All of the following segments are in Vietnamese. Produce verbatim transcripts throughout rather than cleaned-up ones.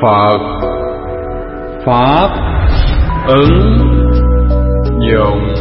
Phật. Pháp ứng dụng.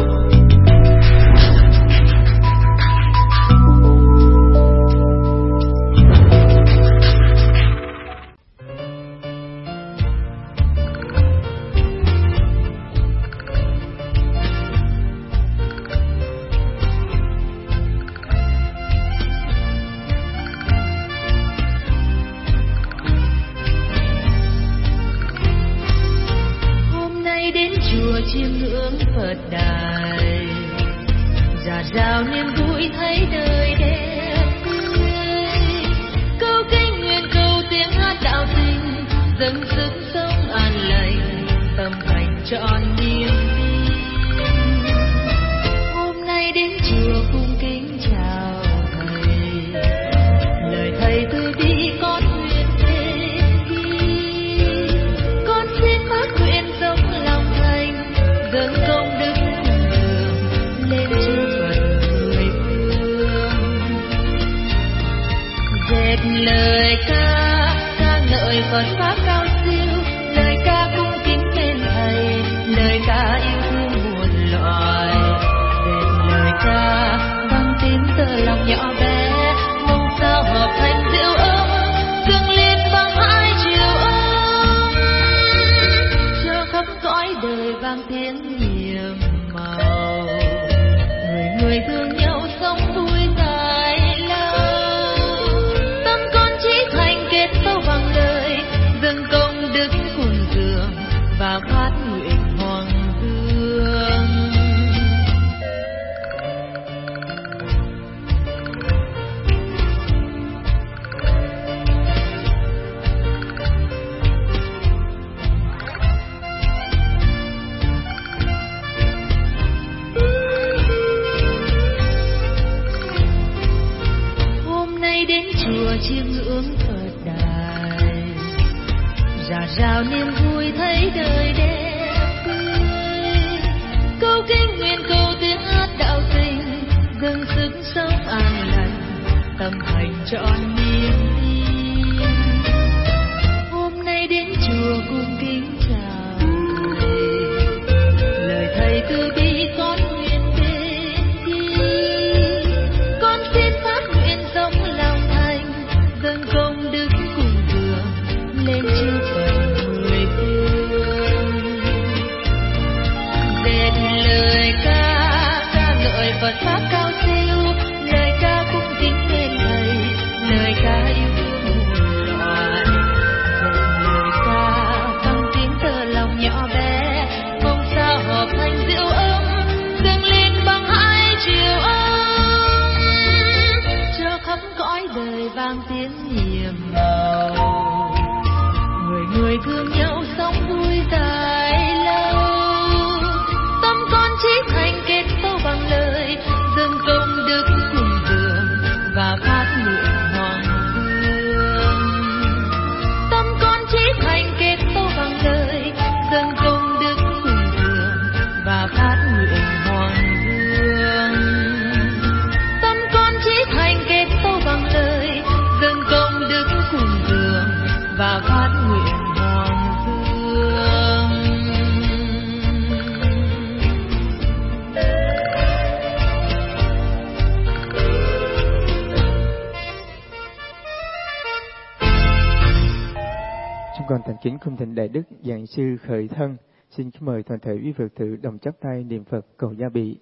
Kính cung thỉnh Đại Đức Giảng Sư Khởi Thân, xin kính mời toàn thể quý Phật tử đồng chắp tay niệm Phật cầu gia bị.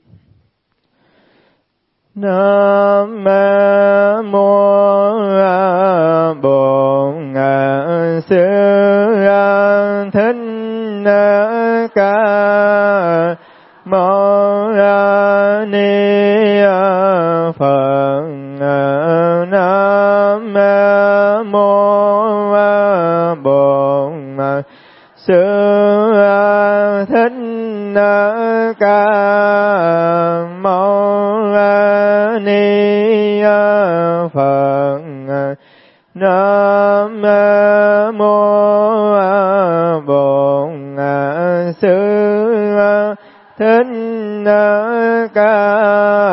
Nam mô Bổn Sư Thích Ca Mâu Ni Phật. Nam mô Sư Thích Ca Mâu Ni Phật. Nam mô Bổn Sư Thích Ca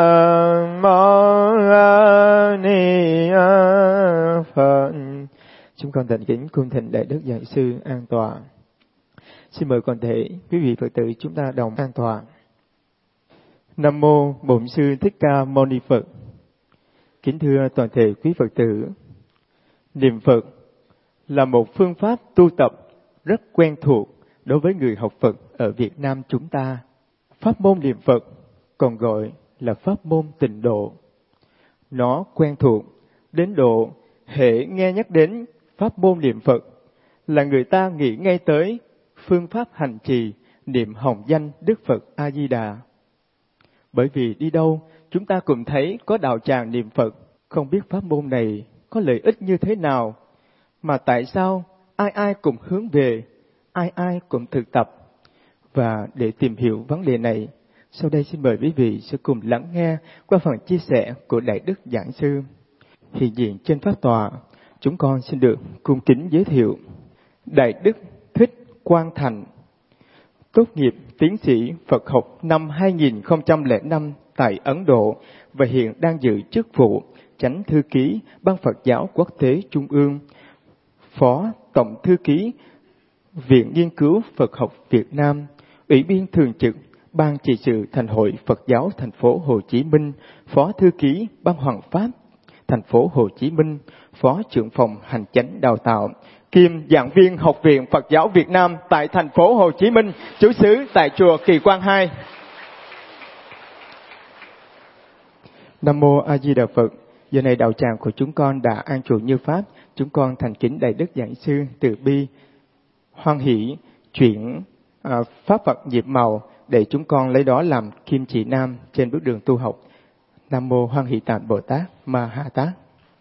Mâu Ni Phật. Chúng con thành kính cung thỉnh Đại Đức Giảng Sư an tọa. Xin mời toàn thể quý vị Phật tử chúng ta đồng an tọa. Nam mô Bổn Sư Thích Ca Mâu Ni Phật. Kính thưa toàn thể quý Phật tử, niệm Phật là một phương pháp tu tập rất quen thuộc đối với người học Phật ở Việt Nam chúng ta. Pháp môn niệm Phật còn gọi là pháp môn tịnh độ. Nó quen thuộc đến độ hễ nghe nhắc đến pháp môn niệm Phật là người ta nghĩ ngay tới phương pháp hành trì niệm hồng danh Đức Phật A Di Đà. Bởi vì đi đâu chúng ta cũng thấy có đạo tràng niệm Phật, không biết pháp môn này có lợi ích như thế nào, mà tại sao ai ai cũng hướng về, ai ai cũng thực tập. Và để tìm hiểu vấn đề này, sau đây xin mời quý vị sẽ cùng lắng nghe qua phần chia sẻ của Đại Đức Giảng Sư. Hiện diện trên pháp tọa, chúng con xin được cung kính giới thiệu Đại Đức Thích Quang Thành, tốt nghiệp tiến sĩ Phật học năm hai nghìn không trăm lẻ năm tại Ấn Độ và hiện đang giữ chức vụ Chánh Thư ký Ban Phật giáo Quốc tế Trung ương, Phó Tổng Thư ký Viện Nghiên cứu Phật học Việt Nam, Ủy viên Thường trực Ban Trị sự Thành hội Phật giáo thành phố Hồ Chí Minh, Phó Thư ký Ban Hoằng Pháp thành phố Hồ Chí Minh, Phó trưởng phòng Hành chánh đào tạo, kiêm giảng viên Học viện Phật giáo Việt Nam tại thành phố Hồ Chí Minh, trú xứ tại chùa Kỳ Quang hai. Nam mô A Di Đà Phật. Giờ này đạo tràng của chúng con đã an trụ như pháp, chúng con thành kính Đại Đức Giảng Sư từ bi hoan hỷ chuyển à, pháp Phật nhịp màu để chúng con lấy đó làm kim chỉ nam trên bước đường tu học. Nam mô Hoan Hỷ Tạng Bồ Tát Ma Ha Tát.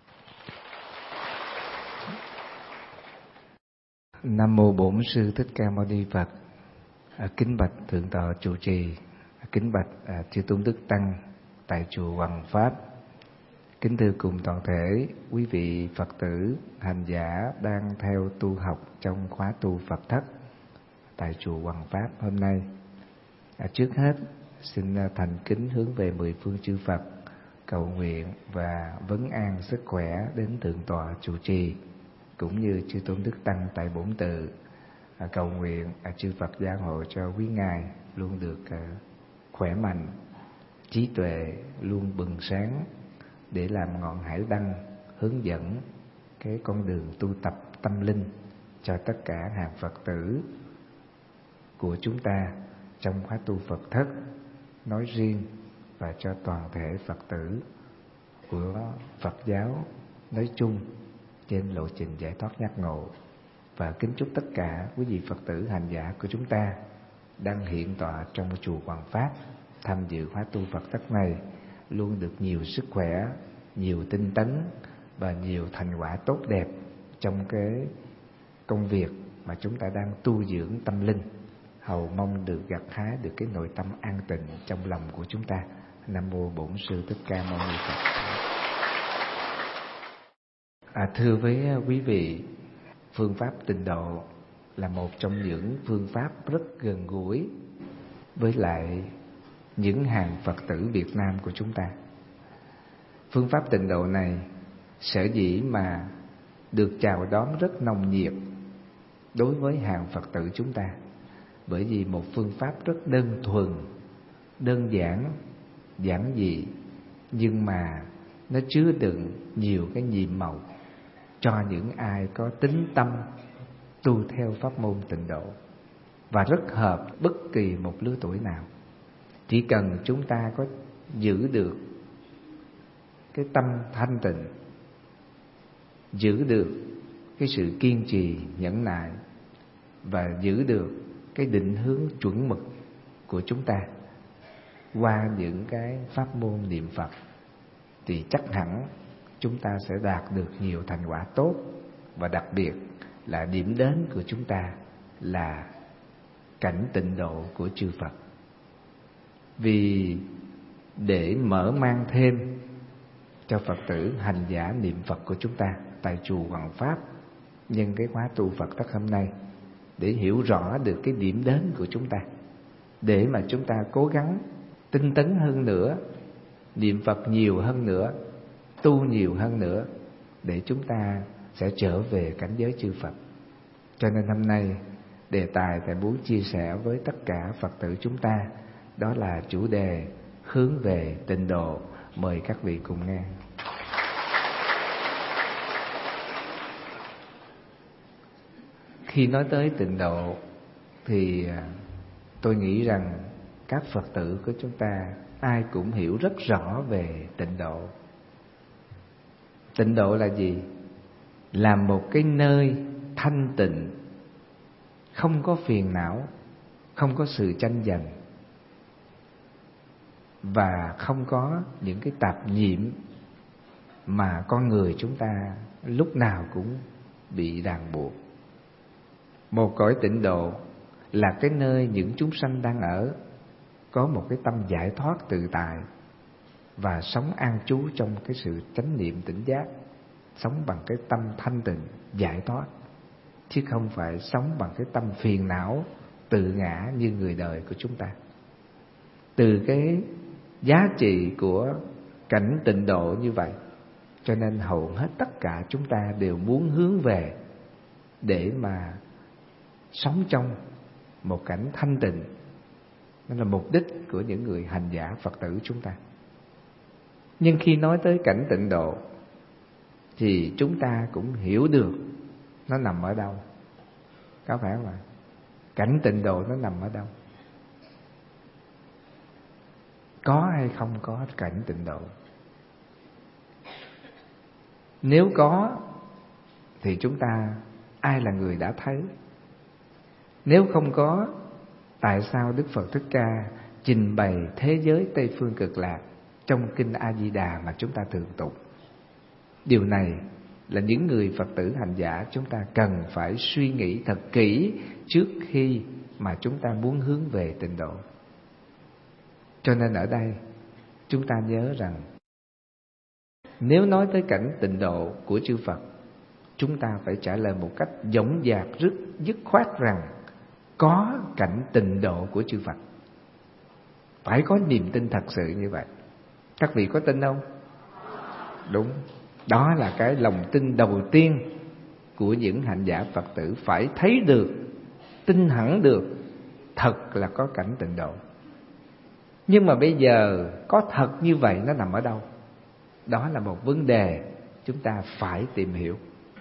Nam mô Bổn Sư Thích Ca Mâu Ni Phật. À, kính bạch thượng tọa trụ trì, à, kính bạch à, chư tôn đức tăng tại chùa Hoằng Pháp, kính thưa cùng toàn thể quý vị Phật tử hành giả đang theo tu học trong khóa tu Phật thất tại chùa Hoằng Pháp hôm nay. À, trước hết xin thành kính hướng về mười phương chư Phật cầu nguyện và vấn an sức khỏe đến thượng tọa trụ trì cũng như chư tôn đức tăng tại bổn tự. À, cầu nguyện à, chư Phật gia hộ cho quý ngài luôn được à, khỏe mạnh, trí tuệ luôn bừng sáng để làm ngọn hải đăng hướng dẫn cái con đường tu tập tâm linh cho tất cả hàng Phật tử của chúng ta trong khóa tu Phật thất nói riêng và cho toàn thể Phật tử của Phật giáo nói chung trên lộ trình giải thoát giác ngộ. Và kính chúc tất cả quý vị Phật tử hành giả của chúng ta đang hiện tọa trong chùa Hoằng Pháp tham dự khóa tu Phật thất này luôn được nhiều sức khỏe, nhiều tinh tấn và nhiều thành quả tốt đẹp trong cái công việc mà chúng ta đang tu dưỡng tâm linh. Hầu mong được gặt hái được cái nội tâm an tịnh trong lòng của chúng ta. Nam mô Bổn Sư Thích Ca Mâu Ni Phật. À, thưa với quý vị, phương pháp tịnh độ là một trong những phương pháp rất gần gũi với lại những hàng Phật tử Việt Nam của chúng ta. Phương pháp tịnh độ này sở dĩ mà được chào đón rất nồng nhiệt đối với hàng Phật tử chúng ta, bởi vì một phương pháp rất đơn thuần, đơn giản, giản dị, nhưng mà nó chứa đựng nhiều cái nhiệm màu cho những ai có tính tâm tu theo pháp môn tịnh độ, và rất hợp bất kỳ một lứa tuổi nào. Chỉ cần chúng ta có giữ được cái tâm thanh tịnh, giữ được cái sự kiên trì nhẫn nại và giữ được cái định hướng chuẩn mực của chúng ta qua những cái pháp môn niệm Phật, thì chắc hẳn chúng ta sẽ đạt được nhiều thành quả tốt. Và đặc biệt là điểm đến của chúng ta là cảnh tịnh độ của chư Phật. Vì để mở mang thêm cho Phật tử hành giả niệm Phật của chúng ta tại chùa Hoằng Pháp nhân cái khóa tu Phật thất hôm nay, để hiểu rõ được cái điểm đến của chúng ta, để mà chúng ta cố gắng tinh tấn hơn nữa, niệm Phật nhiều hơn nữa, tu nhiều hơn nữa, để chúng ta sẽ trở về cảnh giới chư Phật. Cho nên hôm nay đề tài Thầy muốn chia sẻ với tất cả Phật tử chúng ta, đó là chủ đề hướng về tịnh độ. Mời các vị cùng nghe. Khi nói tới tịnh độ thì tôi nghĩ rằng các Phật tử của chúng ta ai cũng hiểu rất rõ về tịnh độ. Tịnh độ là gì? Là một cái nơi thanh tịnh, không có phiền não, không có sự tranh giành, và không có những cái tạp nhiễm mà con người chúng ta lúc nào cũng bị ràng buộc. Một cõi tịnh độ là cái nơi những chúng sanh đang ở có một cái tâm giải thoát tự tại và sống an trú trong cái sự chánh niệm tỉnh giác, sống bằng cái tâm thanh tịnh giải thoát, chứ không phải sống bằng cái tâm phiền não tự ngã như người đời của chúng ta. Từ cái giá trị của cảnh tịnh độ như vậy, cho nên hầu hết tất cả chúng ta đều muốn hướng về để mà sống trong một cảnh thanh tịnh. Đó là mục đích của những người hành giả Phật tử chúng ta. Nhưng khi nói tới cảnh tịnh độ thì chúng ta cũng hiểu được nó nằm ở đâu. Có phải không ạ? Cảnh tịnh độ nó nằm ở đâu? Có hay không có cảnh tịnh độ? Nếu có thì chúng ta ai là người đã thấy? Nếu không có, tại sao Đức Phật Thích Ca trình bày thế giới Tây Phương Cực Lạc trong Kinh A Di Đà mà chúng ta thường tụng? Điều này là những người Phật tử hành giả chúng ta cần phải suy nghĩ thật kỹ trước khi mà chúng ta muốn hướng về tịnh độ. Cho nên ở đây chúng ta nhớ rằng nếu nói tới cảnh tịnh độ của chư Phật, chúng ta phải trả lời một cách dõng dạc, rất dứt khoát rằng có cảnh tịnh độ của chư Phật. Phải có niềm tin thật sự như vậy. Các vị có tin không? Đúng. Đó là cái lòng tin đầu tiên của những hành giả Phật tử, phải thấy được, tin hẳn được thật là có cảnh tịnh độ. Nhưng mà bây giờ có thật như vậy nó nằm ở đâu? Đó là một vấn đề chúng ta phải tìm hiểu.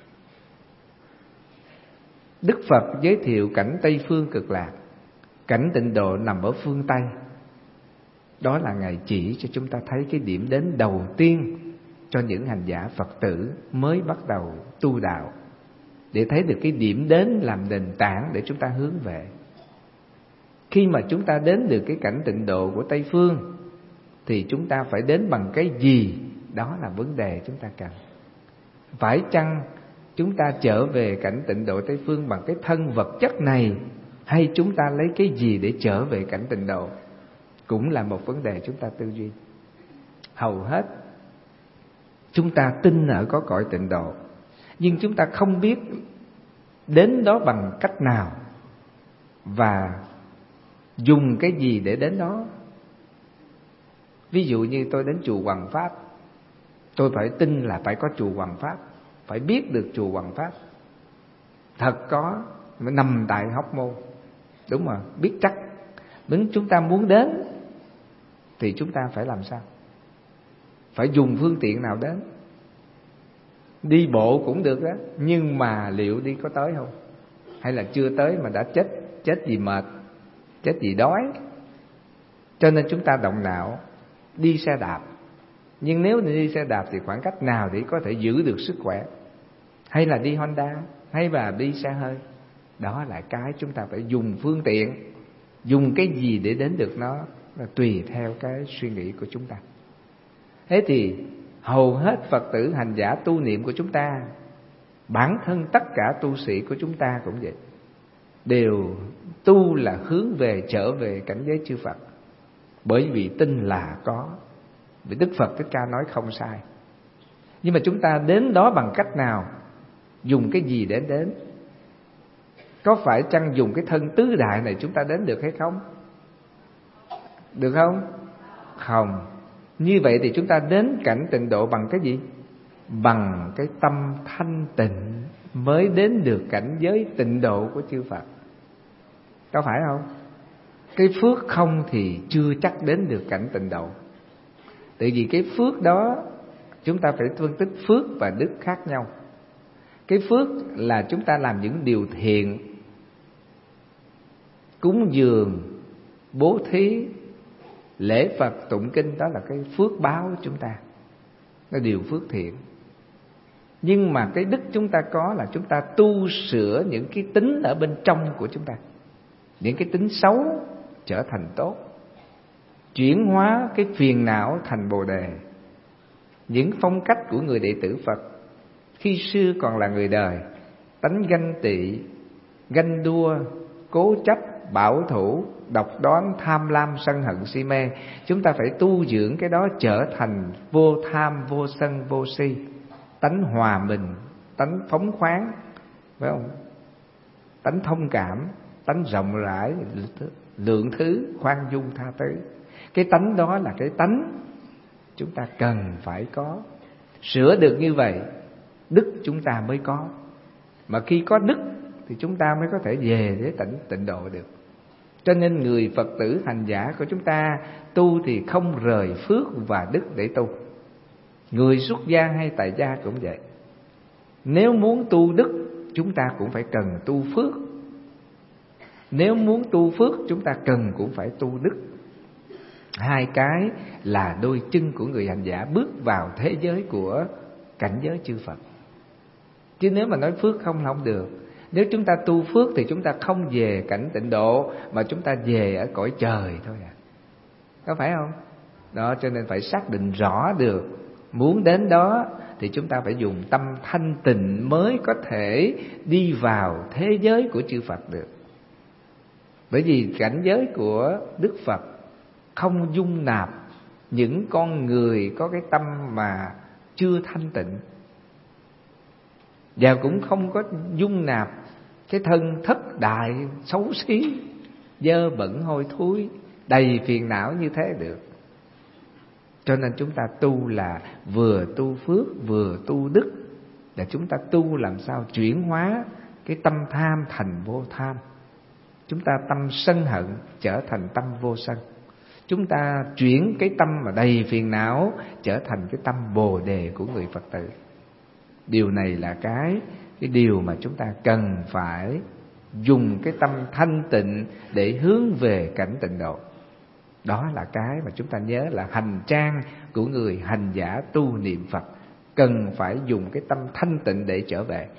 Đức Phật giới thiệu cảnh Tây Phương Cực Lạc, cảnh tịnh độ nằm ở phương Tây. Đó là Ngài chỉ cho chúng ta thấy cái điểm đến đầu tiên cho những hành giả Phật tử mới bắt đầu tu đạo, để thấy được cái điểm đến làm nền tảng để chúng ta hướng về. Khi mà chúng ta đến được cái cảnh tịnh độ của Tây Phương thì chúng ta phải đến bằng cái gì? Đó là vấn đề chúng ta cần. Phải chăng chúng ta trở về cảnh tịnh độ Tây Phương bằng cái thân vật chất này, hay chúng ta lấy cái gì để trở về cảnh tịnh độ? Cũng là một vấn đề chúng ta tư duy. Hầu hết chúng ta tin ở có cõi tịnh độ, nhưng chúng ta không biết đến đó bằng cách nào và dùng cái gì để đến đó. Ví dụ như tôi đến chùa Hoằng Pháp, tôi phải tin là phải có chùa Hoằng Pháp, phải biết được chùa Hoằng Pháp thật có, nó nằm tại Hóc Môn. Đúng rồi, biết chắc. Nếu chúng ta muốn đến thì chúng ta phải làm sao? Phải dùng phương tiện nào đến? Đi bộ cũng được đó, nhưng mà liệu đi có tới không? Hay là chưa tới mà đã chết? Chết vì mệt, chết vì đói. Cho nên chúng ta động não đi xe đạp. Nhưng nếu đi xe đạp thì khoảng cách nào để có thể giữ được sức khỏe? Hay là đi Honda, hay là đi xe hơi? Đó là cái chúng ta phải dùng phương tiện. Dùng cái gì để đến được nó là tùy theo cái suy nghĩ của chúng ta. Thế thì hầu hết Phật tử hành giả tu niệm của chúng ta, bản thân tất cả tu sĩ của chúng ta cũng vậy, đều tu là hướng về, trở về cảnh giới chư Phật. Bởi vì tin là có, vì Đức Phật Thích Ca nói không sai. Nhưng mà chúng ta đến đó bằng cách nào? Dùng cái gì để đến? Có phải chăng dùng cái thân tứ đại này chúng ta đến được hay không? Được không? Không. Như vậy thì chúng ta đến cảnh tịnh độ bằng cái gì? bằng cái tâm thanh tịnh mới đến được cảnh giới tịnh độ của chư Phật. Có phải không? Cái phước không thì chưa chắc đến được cảnh tịnh độ. Tại vì cái phước đó chúng ta phải phân tích phước và đức khác nhau. Cái phước là chúng ta làm những điều thiện, cúng dường, bố thí, lễ Phật, tụng kinh, đó là cái phước báo của chúng ta, là điều phước thiện. Nhưng mà cái đức chúng ta có là chúng ta tu sửa những cái tính ở bên trong của chúng ta, những cái tính xấu trở thành tốt, chuyển hóa cái phiền não thành bồ đề. Những phong cách của người đệ tử Phật khi xưa còn là người đời, tánh ganh tị, ganh đua, cố chấp, bảo thủ, độc đoán, tham lam, sân hận, si mê. Chúng ta phải tu dưỡng cái đó trở thành vô tham, vô sân, vô si, tánh hòa bình, tánh phóng khoáng, phải không? Tánh thông cảm, tánh rộng rãi, lượng thứ, khoan dung, tha thứ. Cái tánh đó là cái tánh chúng ta cần phải có. Sửa được như vậy, đức chúng ta mới có. Mà khi có đức thì chúng ta mới có thể về để tịnh tịnh độ được. Cho nên người Phật tử hành giả của chúng ta tu thì không rời phước và đức để tu. Người xuất gia hay tại gia cũng vậy. Nếu muốn tu đức, chúng ta cũng phải cần tu phước. Nếu muốn tu phước, chúng ta cần cũng phải tu đức. Hai cái là đôi chân của người hành giả bước vào thế giới của cảnh giới chư Phật. Chứ nếu mà nói phước không không được. Nếu chúng ta tu phước thì chúng ta không về cảnh tịnh độ, mà chúng ta về ở cõi trời thôi à. Có phải không? Đó, cho nên phải xác định rõ được. Muốn đến đó thì chúng ta phải dùng tâm thanh tịnh mới có thể đi vào thế giới của chư Phật được. Bởi vì cảnh giới của Đức Phật không dung nạp những con người có cái tâm mà chưa thanh tịnh, và cũng không có dung nạp cái thân thất đại, xấu xí, dơ bẩn hôi thối, đầy phiền não như thế được. Cho nên chúng ta tu là vừa tu phước vừa tu đức, để chúng ta tu làm sao chuyển hóa cái tâm tham thành vô tham, chúng ta tâm sân hận trở thành tâm vô sân, chúng ta chuyển cái tâm mà đầy phiền não trở thành cái tâm bồ đề của người Phật tử. Điều này là cái cái điều mà chúng ta cần phải dùng cái tâm thanh tịnh để hướng về cảnh tịnh độ. Đó là cái mà chúng ta nhớ là hành trang của người hành giả tu niệm Phật, cần phải dùng cái tâm thanh tịnh để trở về.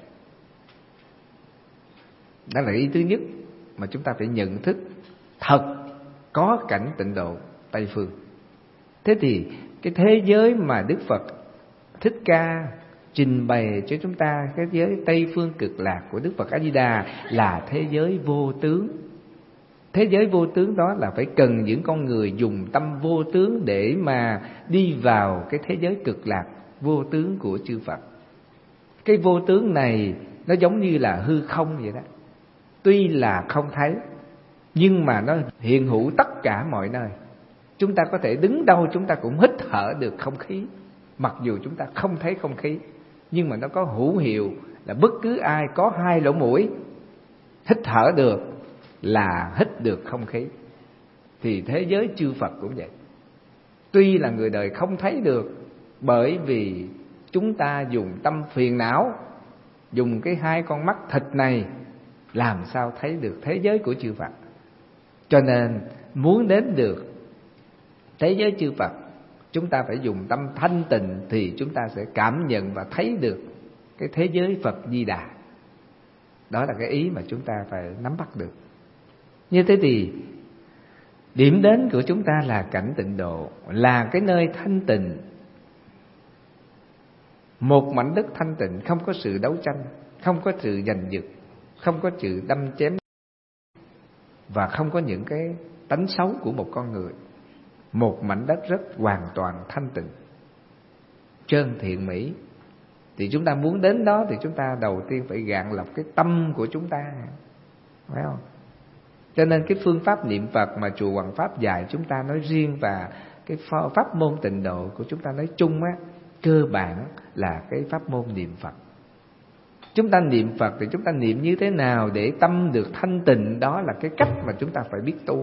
Đó là ý thứ nhất mà chúng ta phải nhận thức thật có cảnh tịnh độ Tây Phương. Thế thì cái thế giới mà Đức Phật Thích Ca trình bày cho chúng ta, cái giới Tây Phương Cực Lạc của Đức Phật A Di Đà, là thế giới vô tướng. Thế giới vô tướng đó là phải cần những con người dùng tâm vô tướng để mà đi vào cái thế giới cực lạc vô tướng của chư Phật. Cái vô tướng này nó giống như là hư không vậy đó. Tuy là không thấy, nhưng mà nó hiện hữu tất cả mọi nơi. Chúng ta có thể đứng đâu chúng ta cũng hít thở được không khí, mặc dù chúng ta không thấy không khí, nhưng mà nó có hữu hiệu là bất cứ ai có hai lỗ mũi hít thở được là hít được không khí. Thì thế giới chư Phật cũng vậy. Tuy là người đời không thấy được, bởi vì chúng ta dùng tâm phiền não, dùng cái hai con mắt thịt này làm sao thấy được thế giới của chư Phật. Cho nên muốn đến được thế giới chư Phật, chúng ta phải dùng tâm thanh tịnh thì chúng ta sẽ cảm nhận và thấy được cái thế giới Phật Di Đà. Đó là cái ý mà chúng ta phải nắm bắt được. Như thế thì điểm đến của chúng ta là cảnh tịnh độ, là cái nơi thanh tịnh, một mảnh đất thanh tịnh, không có sự đấu tranh, không có sự giành giật, không có sự đâm chém, và không có những cái tánh xấu của một con người. Một mảnh đất rất hoàn toàn thanh tịnh, trơn thiện mỹ. Thì chúng ta muốn đến đó thì chúng ta đầu tiên phải gạn lọc cái tâm của chúng ta, phải không? Cho nên cái phương pháp niệm Phật mà chùa Hoằng Pháp dạy chúng ta nói riêng, và cái pháp môn tịnh độ của chúng ta nói chung á, cơ bản là cái pháp môn niệm Phật. Chúng ta niệm Phật thì chúng ta niệm như thế nào để tâm được thanh tịnh, đó là cái cách mà chúng ta phải biết tu.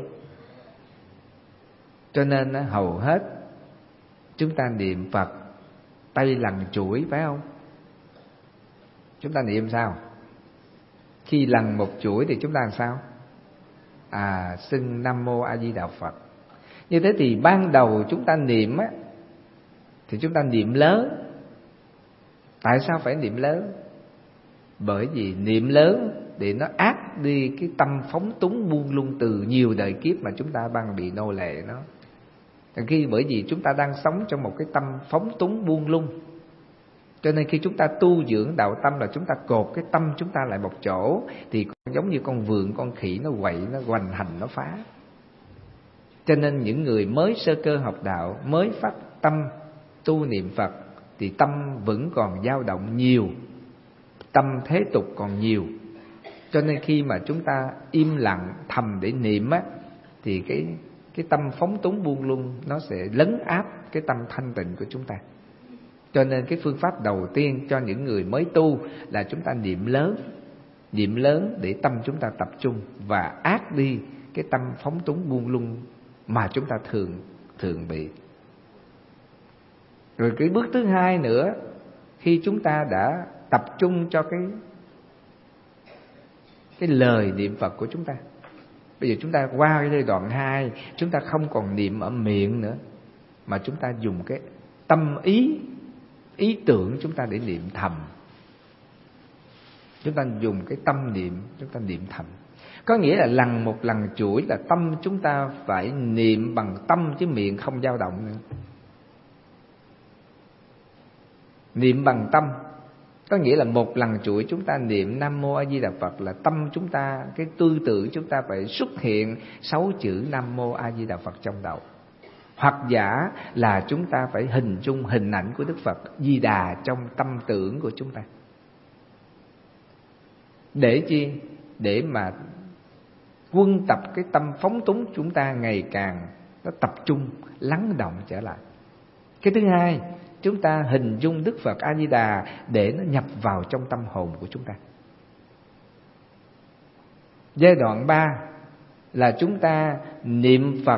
Cho nên hầu hết chúng ta niệm Phật tay lằn chuỗi, phải không? Chúng ta niệm sao? Khi lằn một chuỗi thì chúng ta làm sao? À, xưng Nam Mô A Di Đà Phật. Như thế thì ban đầu chúng ta niệm á, thì chúng ta niệm lớn. Tại sao phải niệm lớn? Bởi vì niệm lớn để nó át đi cái tâm phóng túng buông lung từ nhiều đời kiếp mà chúng ta đang bị nô lệ nó. Khi bởi vì chúng ta đang sống trong một cái tâm phóng túng buông lung, cho nên khi chúng ta tu dưỡng đạo tâm là chúng ta cột cái tâm chúng ta lại một chỗ, thì giống như con vượn, con khỉ nó quậy, nó hoành hành, nó phá. Cho nên những người mới sơ cơ học đạo, mới phát tâm tu niệm Phật thì tâm vẫn còn dao động nhiều, tâm thế tục còn nhiều. Cho nên khi mà chúng ta im lặng thầm để niệm á, thì cái cái tâm phóng túng buông lung nó sẽ lấn áp cái tâm thanh tịnh của chúng ta. Cho nên cái phương pháp đầu tiên cho những người mới tu là chúng ta niệm lớn. Niệm lớn để tâm chúng ta tập trung và át đi cái tâm phóng túng buông lung mà chúng ta thường thường bị. Rồi cái bước thứ hai nữa, khi chúng ta đã tập trung cho cái cái lời niệm Phật của chúng ta, bây giờ chúng ta qua cái giai đoạn hai, chúng ta không còn niệm ở miệng nữa, mà chúng ta dùng cái tâm ý, ý tưởng chúng ta để niệm thầm. Chúng ta dùng cái tâm niệm, chúng ta niệm thầm. Có nghĩa là lần một lần chuỗi là tâm chúng ta phải niệm bằng tâm chứ miệng không dao động nữa. Niệm bằng tâm có nghĩa là một lần chuỗi chúng ta niệm Nam Mô A Di Đà Phật là tâm chúng ta, cái tư tưởng chúng ta phải xuất hiện sáu chữ Nam Mô A Di Đà Phật trong đầu. Hoặc giả là chúng ta phải hình dung hình ảnh của Đức Phật Di Đà trong tâm tưởng của chúng ta. Để chi? Để mà quân tập cái tâm phóng túng chúng ta ngày càng nó tập trung, lắng động trở lại. Cái thứ hai, chúng ta hình dung Đức Phật A Di Đà để nó nhập vào trong tâm hồn của chúng ta. Giai đoạn ba là chúng ta niệm Phật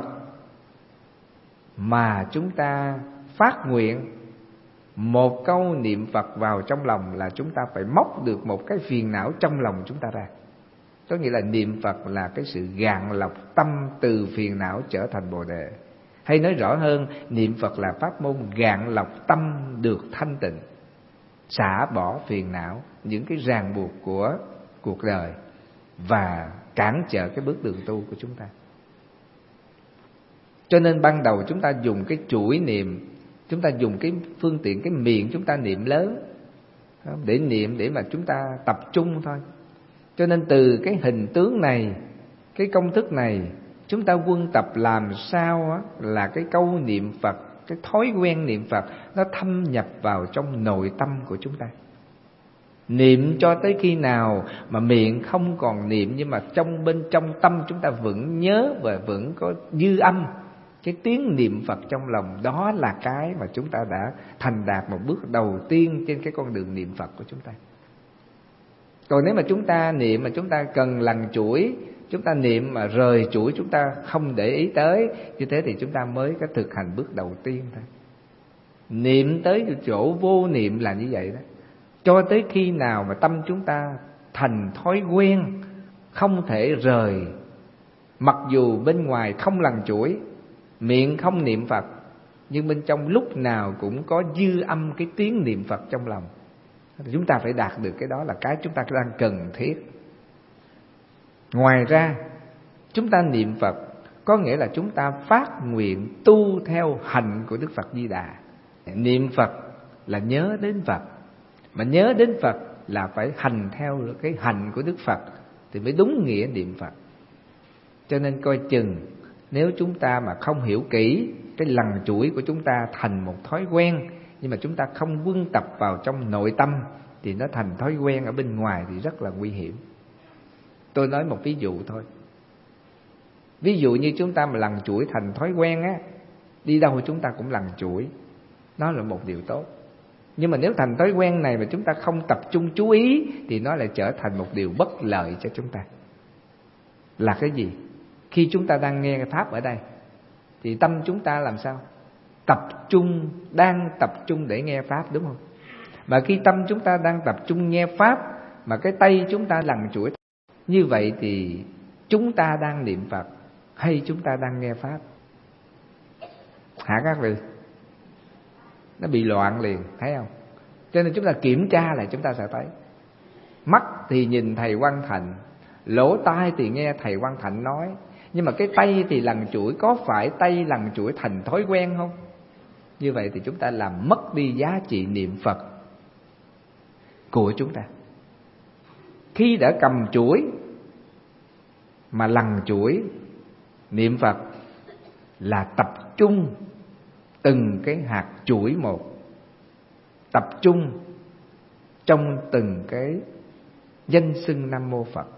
mà chúng ta phát nguyện. Một câu niệm Phật vào trong lòng là chúng ta phải móc được một cái phiền não trong lòng chúng ta ra. Có nghĩa là niệm Phật là cái sự gạn lọc tâm từ phiền não trở thành Bồ Đề. Hay nói rõ hơn, niệm Phật là pháp môn gạn lọc tâm được thanh tịnh, xả bỏ phiền não, những cái ràng buộc của cuộc đời và cản trở cái bước đường tu của chúng ta. Cho nên ban đầu chúng ta dùng cái chuỗi niệm, chúng ta dùng cái phương tiện, cái miệng chúng ta niệm lớn để niệm, để mà chúng ta tập trung thôi. Cho nên từ cái hình tướng này, cái công thức này, chúng ta quân tập làm sao á, là cái câu niệm Phật, cái thói quen niệm Phật nó thâm nhập vào trong nội tâm của chúng ta. Niệm cho tới khi nào mà miệng không còn niệm, nhưng mà trong bên trong tâm chúng ta vẫn nhớ và vẫn có dư âm cái tiếng niệm Phật trong lòng. Đó là cái mà chúng ta đã thành đạt một bước đầu tiên trên cái con đường niệm Phật của chúng ta. Còn nếu mà chúng ta niệm mà chúng ta cần lần chuỗi, chúng ta niệm mà rời chuỗi chúng ta không để ý tới, như thế thì chúng ta mới có thực hành bước đầu tiên thôi. Niệm tới chỗ vô niệm là như vậy đó. Cho tới khi nào mà tâm chúng ta thành thói quen, không thể rời, mặc dù bên ngoài không lần chuỗi, miệng không niệm Phật, nhưng bên trong lúc nào cũng có dư âm cái tiếng niệm Phật trong lòng. Chúng ta phải đạt được cái đó là cái chúng ta đang cần thiết. Ngoài ra, chúng ta niệm Phật có nghĩa là chúng ta phát nguyện tu theo hành của Đức Phật Di Đà. Niệm Phật là nhớ đến Phật, mà nhớ đến Phật là phải hành theo cái hành của Đức Phật thì mới đúng nghĩa niệm Phật. Cho nên coi chừng nếu chúng ta mà không hiểu kỹ, cái lần chuỗi của chúng ta thành một thói quen, nhưng mà chúng ta không quân tập vào trong nội tâm thì nó thành thói quen ở bên ngoài thì rất là nguy hiểm. Tôi nói một ví dụ thôi. Ví dụ như chúng ta mà lần chuỗi thành thói quen á, đi đâu chúng ta cũng lần chuỗi, nó là một điều tốt. Nhưng mà nếu thành thói quen này mà chúng ta không tập trung chú ý thì nó lại trở thành một điều bất lợi cho chúng ta. Là cái gì? Khi chúng ta đang nghe Pháp ở đây thì tâm chúng ta làm sao? Tập trung, đang tập trung để nghe Pháp, đúng không? Mà khi tâm chúng ta đang tập trung nghe Pháp mà cái tay chúng ta lằng chuỗi, như vậy thì chúng ta đang niệm Phật hay chúng ta đang nghe Pháp? Hả các vị? Nó bị loạn liền, thấy không? Cho nên chúng ta kiểm tra lại chúng ta sẽ thấy. Mắt thì nhìn thầy Quang Thạnh, lỗ tai thì nghe thầy Quang Thạnh nói, nhưng mà cái tay thì lằng chuỗi, có phải tay lằng chuỗi thành thói quen không? Như vậy thì chúng ta làm mất đi giá trị niệm Phật của chúng ta. Khi đã cầm chuỗi mà lằng chuỗi niệm Phật là tập trung từng cái hạt chuỗi một, tập trung trong từng cái danh xưng Nam Mô Phật.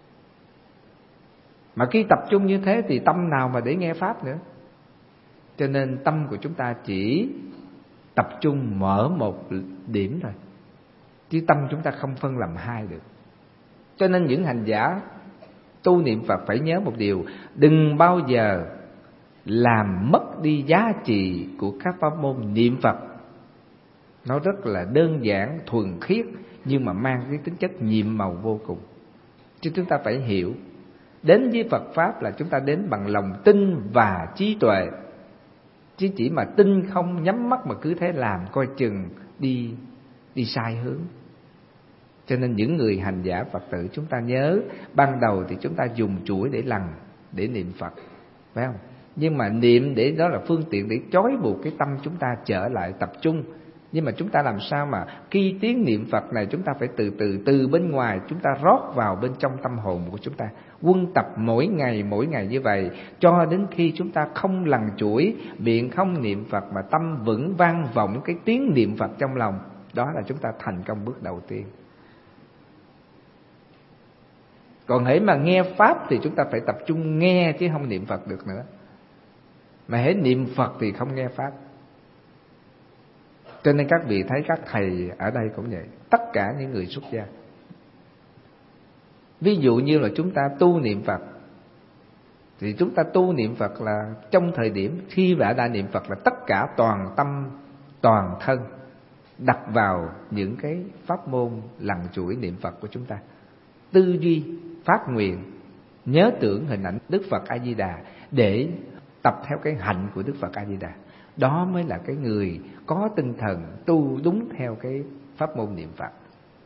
Mà khi tập trung như thế thì tâm nào mà để nghe Pháp nữa. Cho nên tâm của chúng ta chỉ tập trung mở một điểm thôi, chứ tâm chúng ta không phân làm hai được. Cho nên những hành giả tu niệm Phật phải nhớ một điều: đừng bao giờ làm mất đi giá trị của các pháp môn niệm Phật. Nó rất là đơn giản, thuần khiết, nhưng mà mang cái tính chất nhiệm màu vô cùng. Chứ chúng ta phải hiểu, đến với Phật Pháp là chúng ta đến bằng lòng tin và trí tuệ. Chứ chỉ mà tin không, nhắm mắt mà cứ thế làm, coi chừng đi đi sai hướng. Cho nên những người hành giả Phật tử chúng ta nhớ, ban đầu thì chúng ta dùng chuỗi để lằng, để niệm Phật, phải không? Nhưng mà niệm để đó là phương tiện để trói buộc cái tâm chúng ta trở lại tập trung. Nhưng mà chúng ta làm sao mà khi tiếng niệm Phật này chúng ta phải từ từ từ bên ngoài chúng ta rót vào bên trong tâm hồn của chúng ta. Quân tập mỗi ngày mỗi ngày như vậy, cho đến khi chúng ta không lằng chuỗi, miệng không niệm Phật mà tâm vững vang vọng cái tiếng niệm Phật trong lòng. Đó là chúng ta thành công bước đầu tiên. Còn hễ mà nghe Pháp thì chúng ta phải tập trung nghe chứ không niệm Phật được nữa. Mà hễ niệm Phật thì không nghe Pháp. Cho nên các vị thấy các thầy ở đây cũng vậy, tất cả những người xuất gia. Ví dụ như là chúng ta tu niệm Phật, thì chúng ta tu niệm Phật là trong thời điểm khi đã đã niệm Phật là tất cả toàn tâm, toàn thân đặt vào những cái pháp môn lằng chuỗi niệm Phật của chúng ta. Tư duy, phát nguyện, nhớ tưởng hình ảnh Đức Phật A Di Đà để tập theo cái hạnh của Đức Phật A Di Đà. Đó mới là cái người có tinh thần tu đúng theo cái pháp môn niệm Phật.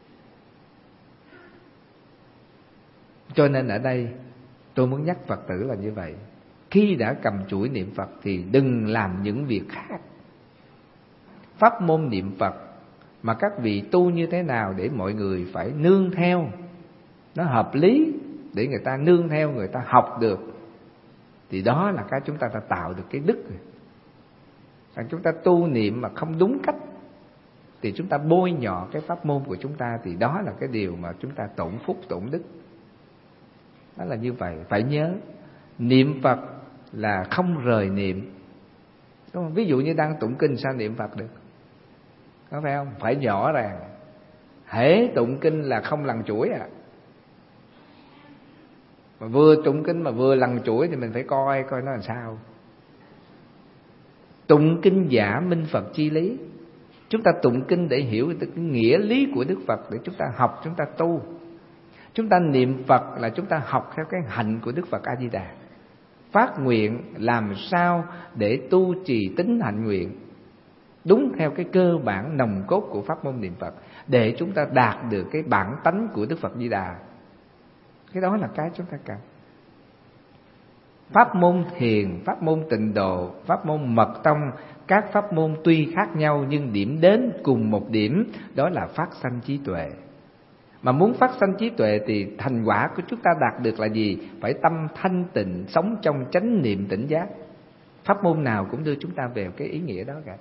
Cho nên ở đây tôi muốn nhắc Phật tử là như vậy. Khi đã cầm chuỗi niệm Phật thì đừng làm những việc khác. Pháp môn niệm Phật mà các vị tu như thế nào để mọi người phải nương theo, nó hợp lý để người ta nương theo, người ta học được, thì đó là cái chúng ta đã tạo được cái đức rồi. Còn chúng ta tu niệm mà không đúng cách thì chúng ta bôi nhọ cái pháp môn của chúng ta, thì đó là cái điều mà chúng ta tổn phúc tổn đức. Đó là như vậy. Phải nhớ niệm Phật là không rời niệm, đúng không? Ví dụ như đang tụng kinh sao niệm Phật được, có phải không? Phải rõ ràng. Hễ tụng kinh là không lằng chuỗi à. Mà vừa tụng kinh mà vừa lằng chuỗi thì mình phải coi coi nó làm sao. Tụng kinh giả minh Phật chi lý. Chúng ta tụng kinh để hiểu cái nghĩa lý của Đức Phật, để chúng ta học, chúng ta tu. Chúng ta niệm Phật là chúng ta học theo cái hạnh của Đức Phật A Di Đà. Phát nguyện làm sao để tu trì tín hạnh nguyện đúng theo cái cơ bản nòng cốt của pháp môn niệm Phật, để chúng ta đạt được cái bản tánh của Đức Phật Di Đà. Cái đó là cái chúng ta cần. Pháp môn thiền, pháp môn tịnh độ, pháp môn mật tông, các pháp môn tuy khác nhau nhưng điểm đến cùng một điểm, đó là phát sanh trí tuệ. Mà muốn phát sanh trí tuệ thì thành quả của chúng ta đạt được là gì? Phải tâm thanh tịnh, sống trong chánh niệm tỉnh giác. Pháp môn nào cũng đưa chúng ta về cái ý nghĩa đó cả.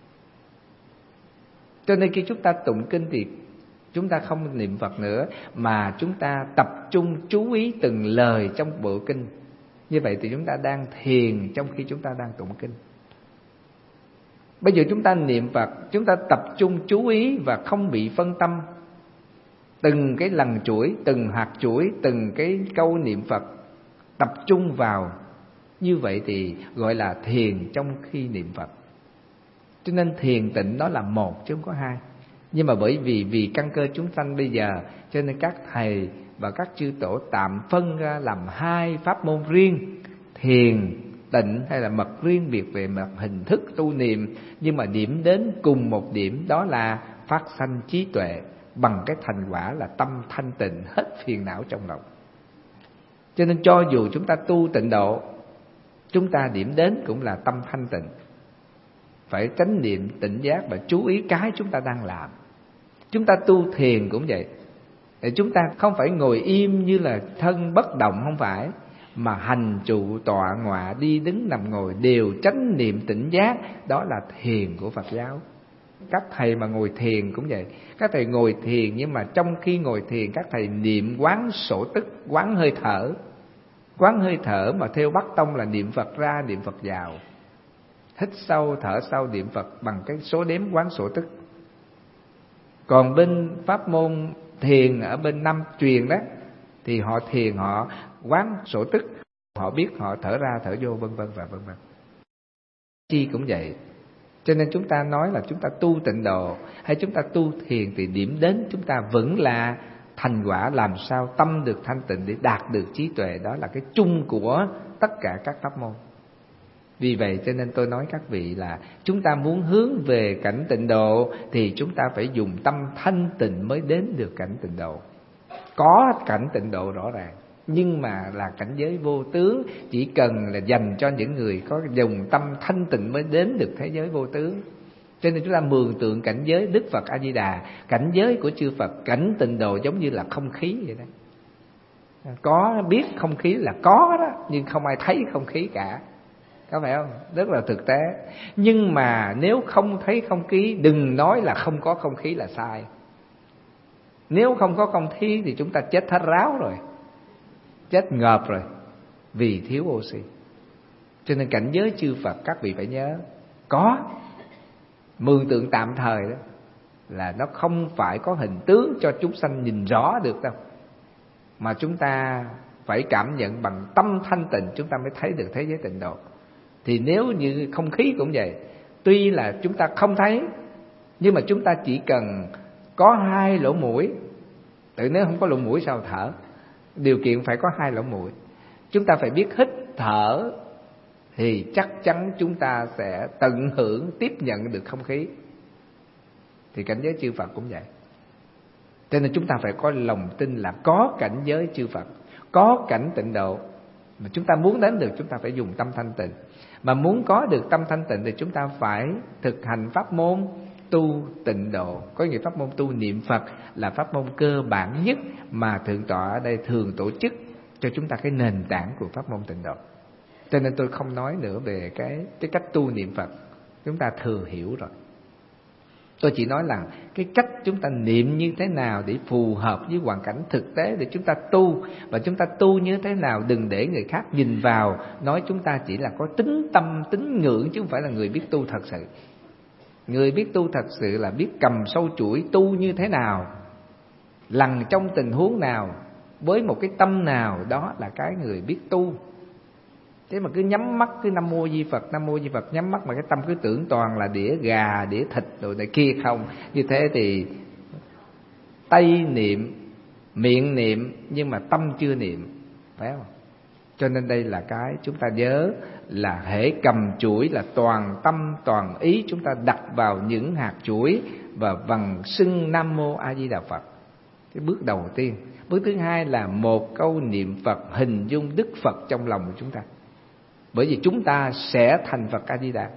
Cho nên khi chúng ta tụng kinh thì chúng ta không niệm Phật nữa, mà chúng ta tập trung chú ý từng lời trong bộ kinh. Như vậy thì chúng ta đang thiền trong khi chúng ta đang tụng kinh. Bây giờ chúng ta niệm Phật, chúng ta tập trung chú ý và không bị phân tâm. Từng cái lần chuỗi, từng hạt chuỗi, từng cái câu niệm Phật tập trung vào. Như vậy thì gọi là thiền trong khi niệm Phật. Cho nên thiền tịnh đó là một chứ không có hai. Nhưng mà bởi vì vì căn cơ chúng sanh bây giờ, cho nên các thầy và các chư tổ tạm phân ra làm hai pháp môn riêng, thiền tịnh hay là mật riêng biệt về mặt hình thức tu niệm, nhưng mà điểm đến cùng một điểm, đó là phát sanh trí tuệ bằng cái thành quả là tâm thanh tịnh, hết phiền não trong lòng. Cho nên cho dù chúng ta tu tịnh độ, chúng ta điểm đến cũng là tâm thanh tịnh. Phải chánh niệm tỉnh giác và chú ý cái chúng ta đang làm. Chúng ta tu thiền cũng vậy. Để chúng ta không phải ngồi im như là thân bất động, không phải, mà hành trụ tọa ngọa, đi đứng nằm ngồi đều chánh niệm tỉnh giác. Đó là thiền của Phật giáo. Các thầy mà ngồi thiền cũng vậy. Các thầy ngồi thiền, nhưng mà trong khi ngồi thiền các thầy niệm quán sổ tức, quán hơi thở. Quán hơi thở mà theo Bắc Tông là niệm Phật ra, niệm Phật vào. Hít sâu, thở sâu, niệm Phật bằng cái số đếm quán sổ tức. Còn bên pháp môn thiền ở bên Nam truyền đó, thì họ thiền họ quán sổ tức, họ biết họ thở ra thở vô, vân vân và vân vân. Chi cũng vậy. Cho nên chúng ta nói là chúng ta tu tịnh độ hay chúng ta tu thiền thì điểm đến chúng ta vẫn là thành quả làm sao tâm được thanh tịnh để đạt được trí tuệ. Đó là cái chung của tất cả các pháp môn. Vì vậy cho nên tôi nói các vị là chúng ta muốn hướng về cảnh tịnh độ thì chúng ta phải dùng tâm thanh tịnh mới đến được cảnh tịnh độ. Có cảnh tịnh độ rõ ràng, nhưng mà là cảnh giới vô tướng, chỉ cần là dành cho những người có dùng tâm thanh tịnh mới đến được thế giới vô tướng. Cho nên chúng ta mường tượng cảnh giới Đức Phật A Di Đà, cảnh giới của chư Phật, cảnh tịnh độ giống như là không khí vậy đó. Có biết không khí là có đó, nhưng không ai thấy không khí cả. Có phải không? Rất là thực tế. Nhưng mà nếu không thấy không khí, đừng nói là không có không khí là sai. Nếu không có không khí thì chúng ta chết thất ráo rồi, chết ngợp rồi, vì thiếu oxy. Cho nên cảnh giới chư Phật các vị phải nhớ, có mường tượng tạm thời đó, là nó không phải có hình tướng cho chúng sanh nhìn rõ được đâu, mà chúng ta phải cảm nhận bằng tâm thanh tịnh, chúng ta mới thấy được thế giới tịnh độ. Thì nếu như không khí cũng vậy, tuy là chúng ta không thấy, nhưng mà chúng ta chỉ cần có hai lỗ mũi, tự nếu không có lỗ mũi sao thở, điều kiện phải có hai lỗ mũi. Chúng ta phải biết hít thở thì chắc chắn chúng ta sẽ tận hưởng, tiếp nhận được không khí. Thì cảnh giới chư Phật cũng vậy. Cho nên chúng ta phải có lòng tin là có cảnh giới chư Phật, có cảnh tịnh độ. Mà chúng ta muốn đến được, chúng ta phải dùng tâm thanh tịnh. Mà muốn có được tâm thanh tịnh thì chúng ta phải thực hành pháp môn tu tịnh độ. Có nghĩa pháp môn tu niệm Phật là pháp môn cơ bản nhất mà Thượng tọa ở đây thường tổ chức cho chúng ta cái nền tảng của pháp môn tịnh độ. Cho nên tôi không nói nữa về cái, cái cách tu niệm Phật, chúng ta thừa hiểu rồi. Tôi chỉ nói là cái cách chúng ta niệm như thế nào để phù hợp với hoàn cảnh thực tế để chúng ta tu. Và chúng ta tu như thế nào, đừng để người khác nhìn vào nói chúng ta chỉ là có tính tâm, tính ngưỡng, chứ không phải là người biết tu thật sự. Người biết tu thật sự là biết cầm sâu chuỗi tu như thế nào, lằn trong tình huống nào, với một cái tâm nào, đó là cái người biết tu. Thế mà cứ nhắm mắt, cứ Nam Mô Di Phật, Nam Mô Di Phật, nhắm mắt mà cái tâm cứ tưởng toàn là đĩa gà, đĩa thịt rồi này kia không. Như thế thì tay niệm, miệng niệm nhưng mà tâm chưa niệm, phải không? Cho nên đây là cái chúng ta nhớ là hễ cầm chuỗi là toàn tâm, toàn ý chúng ta đặt vào những hạt chuỗi và vần xưng Nam Mô A Di Đà Phật. Cái bước đầu tiên. Bước thứ hai là một câu niệm Phật hình dung Đức Phật trong lòng của chúng ta. Bởi vì chúng ta sẽ thành Phật A Di Đà.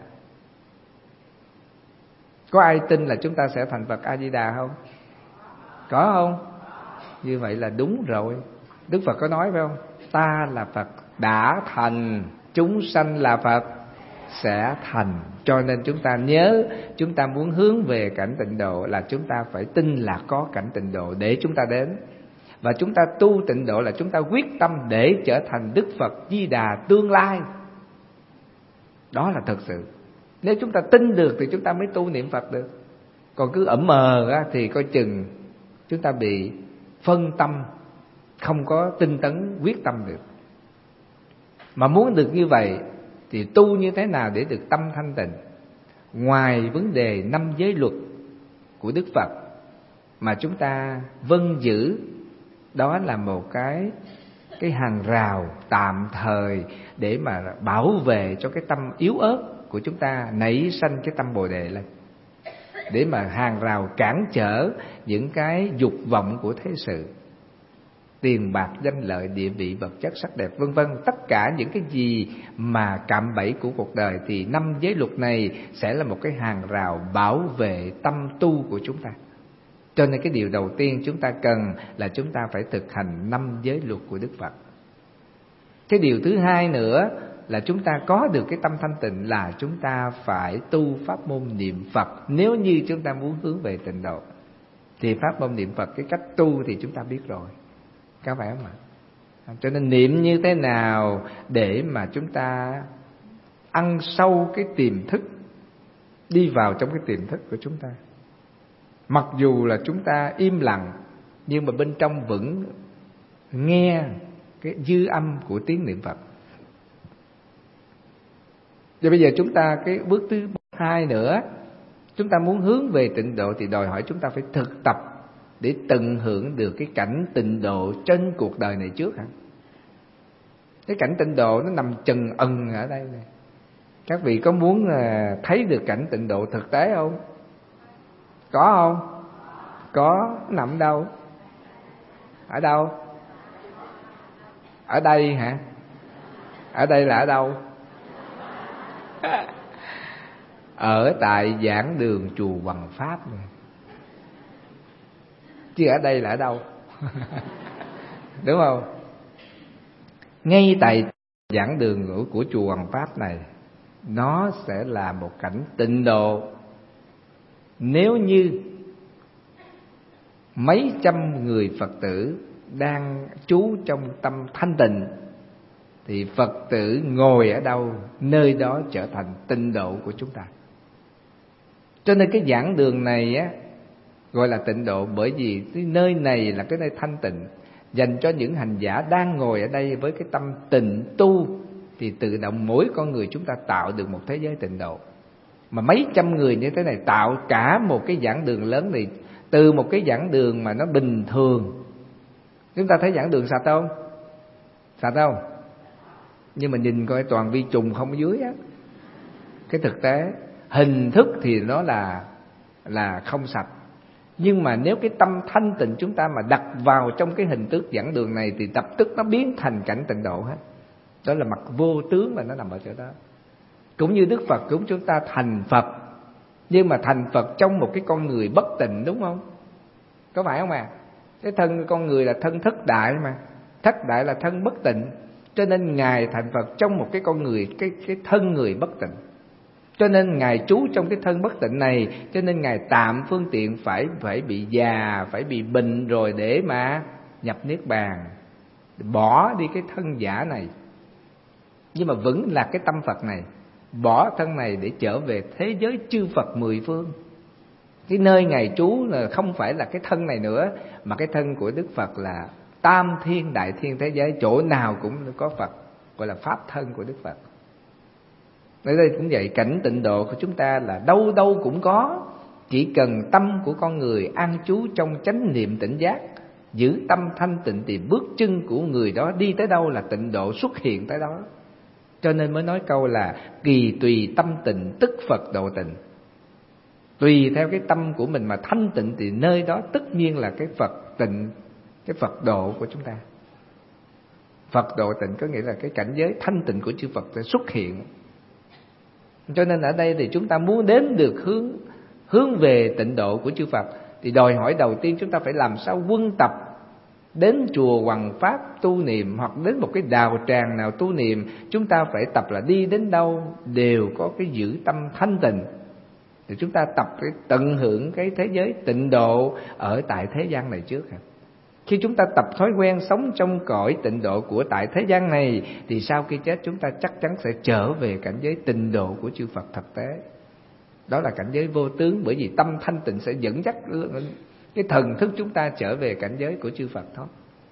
Có ai tin là chúng ta sẽ thành Phật A Di Đà không? Có không? Như vậy là đúng rồi. Đức Phật có nói phải không? Ta là Phật đã thành, chúng sanh là Phật sẽ thành. Cho nên chúng ta nhớ, chúng ta muốn hướng về cảnh tịnh độ là chúng ta phải tin là có cảnh tịnh độ để chúng ta đến. Và chúng ta tu tịnh độ là chúng ta quyết tâm để trở thành Đức Phật Di Đà tương lai. Đó là thật sự. Nếu chúng ta tin được thì chúng ta mới tu niệm Phật được. Còn cứ ẩm mờ á, thì coi chừng chúng ta bị phân tâm, không có tinh tấn quyết tâm được. Mà muốn được như vậy thì tu như thế nào để được tâm thanh tịnh? Ngoài vấn đề năm giới luật của Đức Phật mà chúng ta vâng giữ, đó là một cái cái hàng rào tạm thời để mà bảo vệ cho cái tâm yếu ớt của chúng ta nảy sanh cái tâm Bồ Đề lên, để mà hàng rào cản trở những cái dục vọng của thế sự, tiền bạc, danh lợi, địa vị, vật chất, sắc đẹp, vân vân. Tất cả những cái gì mà cạm bẫy của cuộc đời thì năm giới luật này sẽ là một cái hàng rào bảo vệ tâm tu của chúng ta. Cho nên cái điều đầu tiên chúng ta cần là chúng ta phải thực hành năm giới luật của Đức Phật. Cái điều thứ hai nữa là chúng ta có được cái tâm thanh tịnh là chúng ta phải tu pháp môn niệm Phật. Nếu như chúng ta muốn hướng về tịnh độ thì pháp môn niệm Phật, cái cách tu thì chúng ta biết rồi, có phải không ạ? Cho nên niệm như thế nào để mà chúng ta ăn sâu cái tiềm thức, đi vào trong cái tiềm thức của chúng ta. Mặc dù là chúng ta im lặng, nhưng mà bên trong vẫn nghe cái dư âm của tiếng niệm Phật. Và bây giờ chúng ta cái bước thứ hai nữa, chúng ta muốn hướng về tịnh độ thì đòi hỏi chúng ta phải thực tập để tận hưởng được cái cảnh tịnh độ trên cuộc đời này trước hả? Cái cảnh tịnh độ nó nằm chừng ẩn ở đây này. Các vị có muốn thấy được cảnh tịnh độ thực tế không? Có không? Có. Nằm đâu? Ở đâu? Ở đây hả? Ở đây là ở đâu? Ở tại giảng đường chùa Hoằng Pháp này. Chứ ở đây là ở đâu? Đúng không? Ngay tại giảng đường của, của chùa Hoằng Pháp này, nó sẽ là một cảnh tịnh độ. Nếu như mấy trăm người Phật tử đang trú trong tâm thanh tịnh thì Phật tử ngồi ở đâu, nơi đó trở thành tịnh độ của chúng ta. Cho nên cái giảng đường này á gọi là tịnh độ, bởi vì cái nơi này là cái nơi thanh tịnh, dành cho những hành giả đang ngồi ở đây với cái tâm tịnh tu thì tự động mỗi con người chúng ta tạo được một thế giới tịnh độ. Mà mấy trăm người như thế này tạo cả một cái giảng đường lớn này, từ một cái giảng đường mà nó bình thường. Chúng ta thấy giảng đường sạch không? Sạch không? Nhưng mà nhìn coi toàn vi trùng không dưới á. Cái thực tế hình thức thì nó là là không sạch, nhưng mà nếu cái tâm thanh tịnh chúng ta mà đặt vào trong cái hình thức giảng đường này thì lập tức nó biến thành cảnh tịnh độ hết. Đó là mặt vô tướng mà nó nằm ở chỗ đó. Cũng như Đức Phật cũng chúng ta thành Phật, nhưng mà thành Phật trong một cái con người bất tịnh, đúng không? Có phải không à? Cái thân con người là thân thất đại mà. Thất đại là thân bất tịnh. Cho nên Ngài thành Phật trong một cái con người, cái, cái thân người bất tịnh. Cho nên Ngài trú trong cái thân bất tịnh này, cho nên Ngài tạm phương tiện phải phải bị già, phải bị bệnh rồi để mà nhập Niết Bàn, bỏ đi cái thân giả này. Nhưng mà vẫn là cái tâm Phật này, bỏ thân này để trở về thế giới chư Phật mười phương. Cái nơi Ngài trú là không phải là cái thân này nữa, mà cái thân của Đức Phật là tam thiên đại thiên thế giới, chỗ nào cũng có Phật, gọi là pháp thân của Đức Phật. Ở đây cũng vậy, cảnh tịnh độ của chúng ta là đâu đâu cũng có. Chỉ cần tâm của con người an trú trong chánh niệm tỉnh giác, giữ tâm thanh tịnh thì bước chân của người đó đi tới đâu là tịnh độ xuất hiện tới đó. Cho nên mới nói câu là kỳ tùy tâm tịnh tức Phật độ tịnh. Tùy theo cái tâm của mình mà thanh tịnh thì nơi đó tất nhiên là cái Phật tịnh, cái Phật độ của chúng ta. Phật độ tịnh có nghĩa là cái cảnh giới thanh tịnh của chư Phật sẽ xuất hiện. Cho nên ở đây thì chúng ta muốn đến được hướng hướng về tịnh độ của chư Phật thì đòi hỏi đầu tiên chúng ta phải làm sao quân tập đến chùa Hoằng Pháp tu niệm, hoặc đến một cái đạo tràng nào tu niệm. Chúng ta phải tập là đi đến đâu đều có cái giữ tâm thanh tịnh, thì chúng ta tập cái tận hưởng cái thế giới tịnh độ ở tại thế gian này trước. Khi chúng ta tập thói quen sống trong cõi tịnh độ của tại thế gian này, thì sau khi chết chúng ta chắc chắn sẽ trở về cảnh giới tịnh độ của chư Phật thực tế. Đó là cảnh giới vô tướng, bởi vì tâm thanh tịnh sẽ dẫn dắt cái thần thức chúng ta trở về cảnh giới của chư Phật thôi.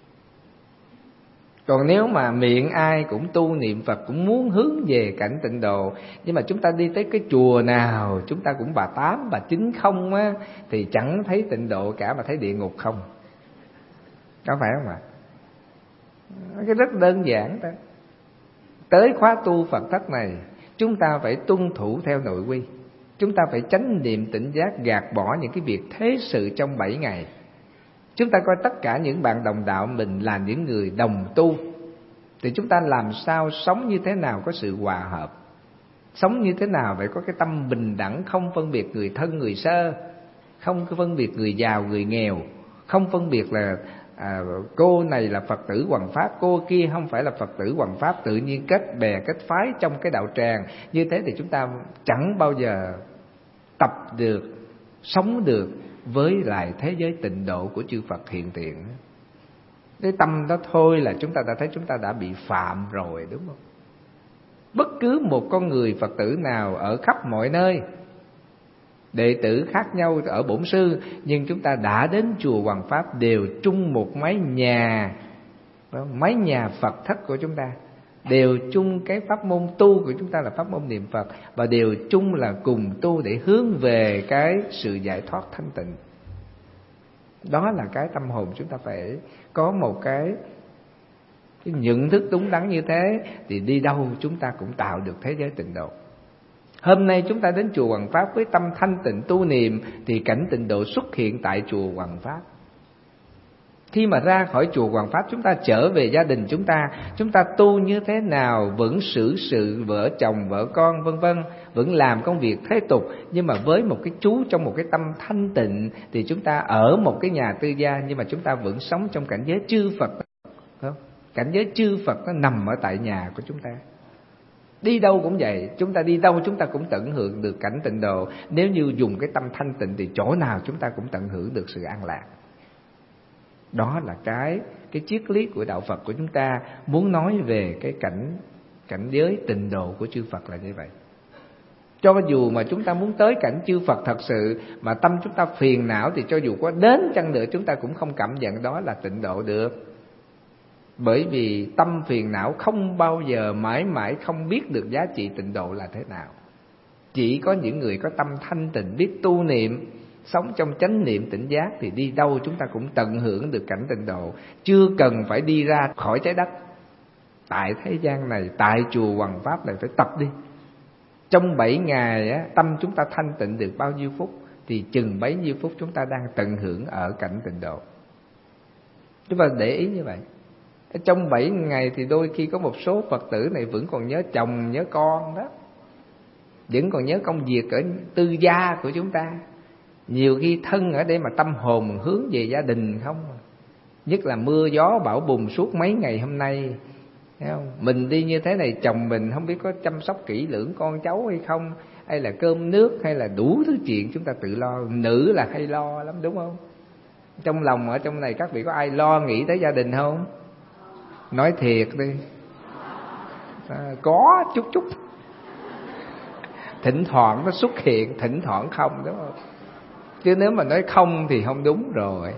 Còn nếu mà miệng ai cũng tu niệm Phật, cũng muốn hướng về cảnh tịnh độ, nhưng mà chúng ta đi tới cái chùa nào chúng ta cũng bà tám, bà chín không á, thì chẳng thấy tịnh độ cả mà thấy địa ngục không. Có phải không ạ? Cái rất đơn giản thôi. Tới khóa tu Phật thất này, chúng ta phải tuân thủ theo nội quy. Chúng ta phải chánh niệm tỉnh giác, gạt bỏ những cái việc thế sự trong bảy ngày. Chúng ta coi tất cả những bạn đồng đạo mình là những người đồng tu, thì chúng ta làm sao sống như thế nào có sự hòa hợp, sống như thế nào phải có cái tâm bình đẳng, không phân biệt người thân người sơ, không phân biệt người giàu người nghèo, không phân biệt là à, cô này là Phật tử hoằng pháp, cô kia không phải là Phật tử hoằng pháp, tự nhiên kết bè kết phái trong cái đạo tràng. Như thế thì chúng ta chẳng bao giờ tập được, sống được với lại thế giới tịnh độ của chư Phật hiện tiền. Cái tâm đó thôi là chúng ta đã thấy chúng ta đã bị phạm rồi, đúng không? Bất cứ một con người Phật tử nào ở khắp mọi nơi, đệ tử khác nhau ở bổn sư, nhưng chúng ta đã đến chùa Hoằng Pháp đều chung một mái nhà, mái nhà Phật thất của chúng ta, đều chung cái pháp môn tu của chúng ta là pháp môn niệm Phật, và đều chung là cùng tu để hướng về cái sự giải thoát thanh tịnh. Đó là cái tâm hồn chúng ta phải có một cái, cái nhận thức đúng đắn như thế, thì đi đâu chúng ta cũng tạo được thế giới tịnh độ. Hôm nay chúng ta đến chùa Hoằng Pháp với tâm thanh tịnh tu niệm, thì cảnh tịnh độ xuất hiện tại chùa Hoằng Pháp. Khi mà ra khỏi chùa Hoằng Pháp, chúng ta trở về gia đình chúng ta, chúng ta tu như thế nào, vẫn xử sự vợ chồng vợ con vân vân, vẫn làm công việc thế tục, nhưng mà với một cái chú trong một cái tâm thanh tịnh, thì chúng ta ở một cái nhà tư gia, nhưng mà chúng ta vẫn sống trong cảnh giới chư Phật, không? Cảnh giới chư Phật nó nằm ở tại nhà của chúng ta. Đi đâu cũng vậy, chúng ta đi đâu chúng ta cũng tận hưởng được cảnh tịnh độ. Nếu như dùng cái tâm thanh tịnh thì chỗ nào chúng ta cũng tận hưởng được sự an lạc. Đó là cái cái triết lý của đạo Phật của chúng ta muốn nói về cái cảnh cảnh giới tịnh độ của chư Phật là như vậy. Cho dù mà chúng ta muốn tới cảnh chư Phật thật sự mà tâm chúng ta phiền não, thì cho dù có đến chăng nữa chúng ta cũng không cảm nhận đó là tịnh độ được. Bởi vì tâm phiền não không bao giờ mãi mãi không biết được giá trị tịnh độ là thế nào. Chỉ có những người có tâm thanh tịnh, biết tu niệm, sống trong chánh niệm tỉnh giác, thì đi đâu chúng ta cũng tận hưởng được cảnh tịnh độ. Chưa cần phải đi ra khỏi trái đất. Tại thế gian này, tại chùa Hoằng Pháp này phải tập đi. Trong bảy ngày á, tâm chúng ta thanh tịnh được bao nhiêu phút, thì chừng bấy nhiêu phút chúng ta đang tận hưởng ở cảnh tịnh độ. Chúng ta để ý như vậy. Trong bảy ngày thì đôi khi có một số Phật tử này vẫn còn nhớ chồng, nhớ con đó, vẫn còn nhớ công việc ở tư gia của chúng ta. Nhiều khi thân ở đây mà tâm hồn hướng về gia đình không. Nhất là mưa gió bão bùng suốt mấy ngày hôm nay, thấy không? Mình đi như thế này, chồng mình không biết có chăm sóc kỹ lưỡng con cháu hay không, hay là cơm nước, hay là đủ thứ chuyện chúng ta tự lo. Nữ là hay lo lắm, đúng không? Trong lòng ở trong này các vị có ai lo nghĩ tới gia đình không? Nói thiệt đi. À, có chút chút. Thỉnh thoảng nó xuất hiện, thỉnh thoảng không, đúng không? Chứ nếu mà nói không thì không đúng rồi.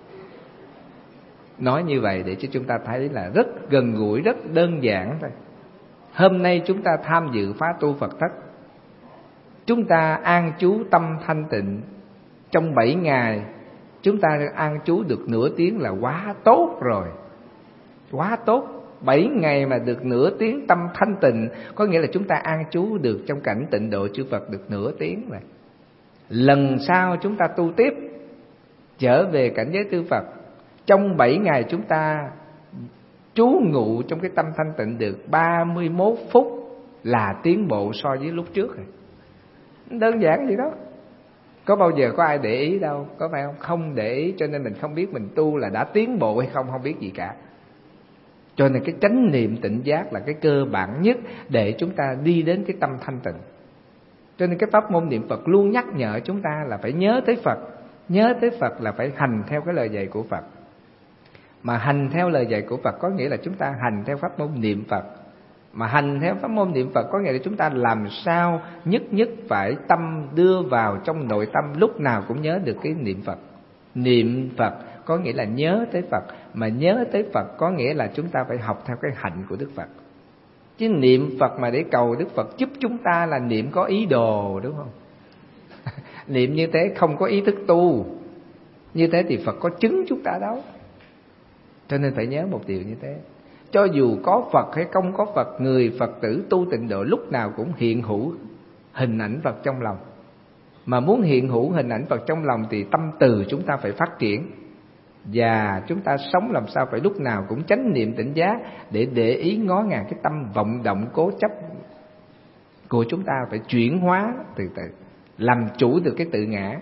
Nói như vậy để cho chúng ta thấy là rất gần gũi, rất đơn giản thôi. Hôm nay chúng ta tham dự phá tu Phật thất, chúng ta an trú tâm thanh tịnh. Trong bảy ngày chúng ta an trú được nửa tiếng là quá tốt rồi. Quá tốt. Bảy ngày mà được nửa tiếng tâm thanh tịnh, có nghĩa là chúng ta an trú được trong cảnh tịnh độ chư Phật được nửa tiếng rồi. Lần sau chúng ta tu tiếp, trở về cảnh giới chư Phật, trong bảy ngày chúng ta trú ngụ trong cái tâm thanh tịnh được ba mươi mốt phút, là tiến bộ so với lúc trước rồi. Đơn giản vậy đó. Có bao giờ có ai để ý đâu, có phải không? Không để ý, cho nên mình không biết mình tu là đã tiến bộ hay không, không biết gì cả. Cho nên cái chánh niệm tỉnh giác là cái cơ bản nhất để chúng ta đi đến cái tâm thanh tịnh. Cho nên cái pháp môn niệm Phật luôn nhắc nhở chúng ta là phải nhớ tới Phật. Nhớ tới Phật là phải hành theo cái lời dạy của Phật. Mà hành theo lời dạy của Phật có nghĩa là chúng ta hành theo pháp môn niệm Phật. Mà hành theo pháp môn niệm Phật có nghĩa là chúng ta làm sao nhất nhất phải tâm đưa vào trong nội tâm, lúc nào cũng nhớ được cái niệm Phật. Niệm Phật có nghĩa là nhớ tới Phật, mà nhớ tới Phật có nghĩa là chúng ta phải học theo cái hạnh của Đức Phật. Chứ niệm Phật mà để cầu Đức Phật giúp chúng ta là niệm có ý đồ, đúng không? Niệm như thế không có ý thức tu, như thế thì Phật có chứng chúng ta đâu. Cho nên phải nhớ một điều như thế. Cho dù có Phật hay không có Phật, người Phật tử tu tịnh độ lúc nào cũng hiện hữu hình ảnh Phật trong lòng. Mà muốn hiện hữu hình ảnh Phật trong lòng thì tâm từ chúng ta phải phát triển. Và chúng ta sống làm sao phải lúc nào cũng chánh niệm tỉnh giác, để để ý ngó ngàng cái tâm vọng động cố chấp của chúng ta, phải chuyển hóa từ từ, làm chủ được cái tự ngã.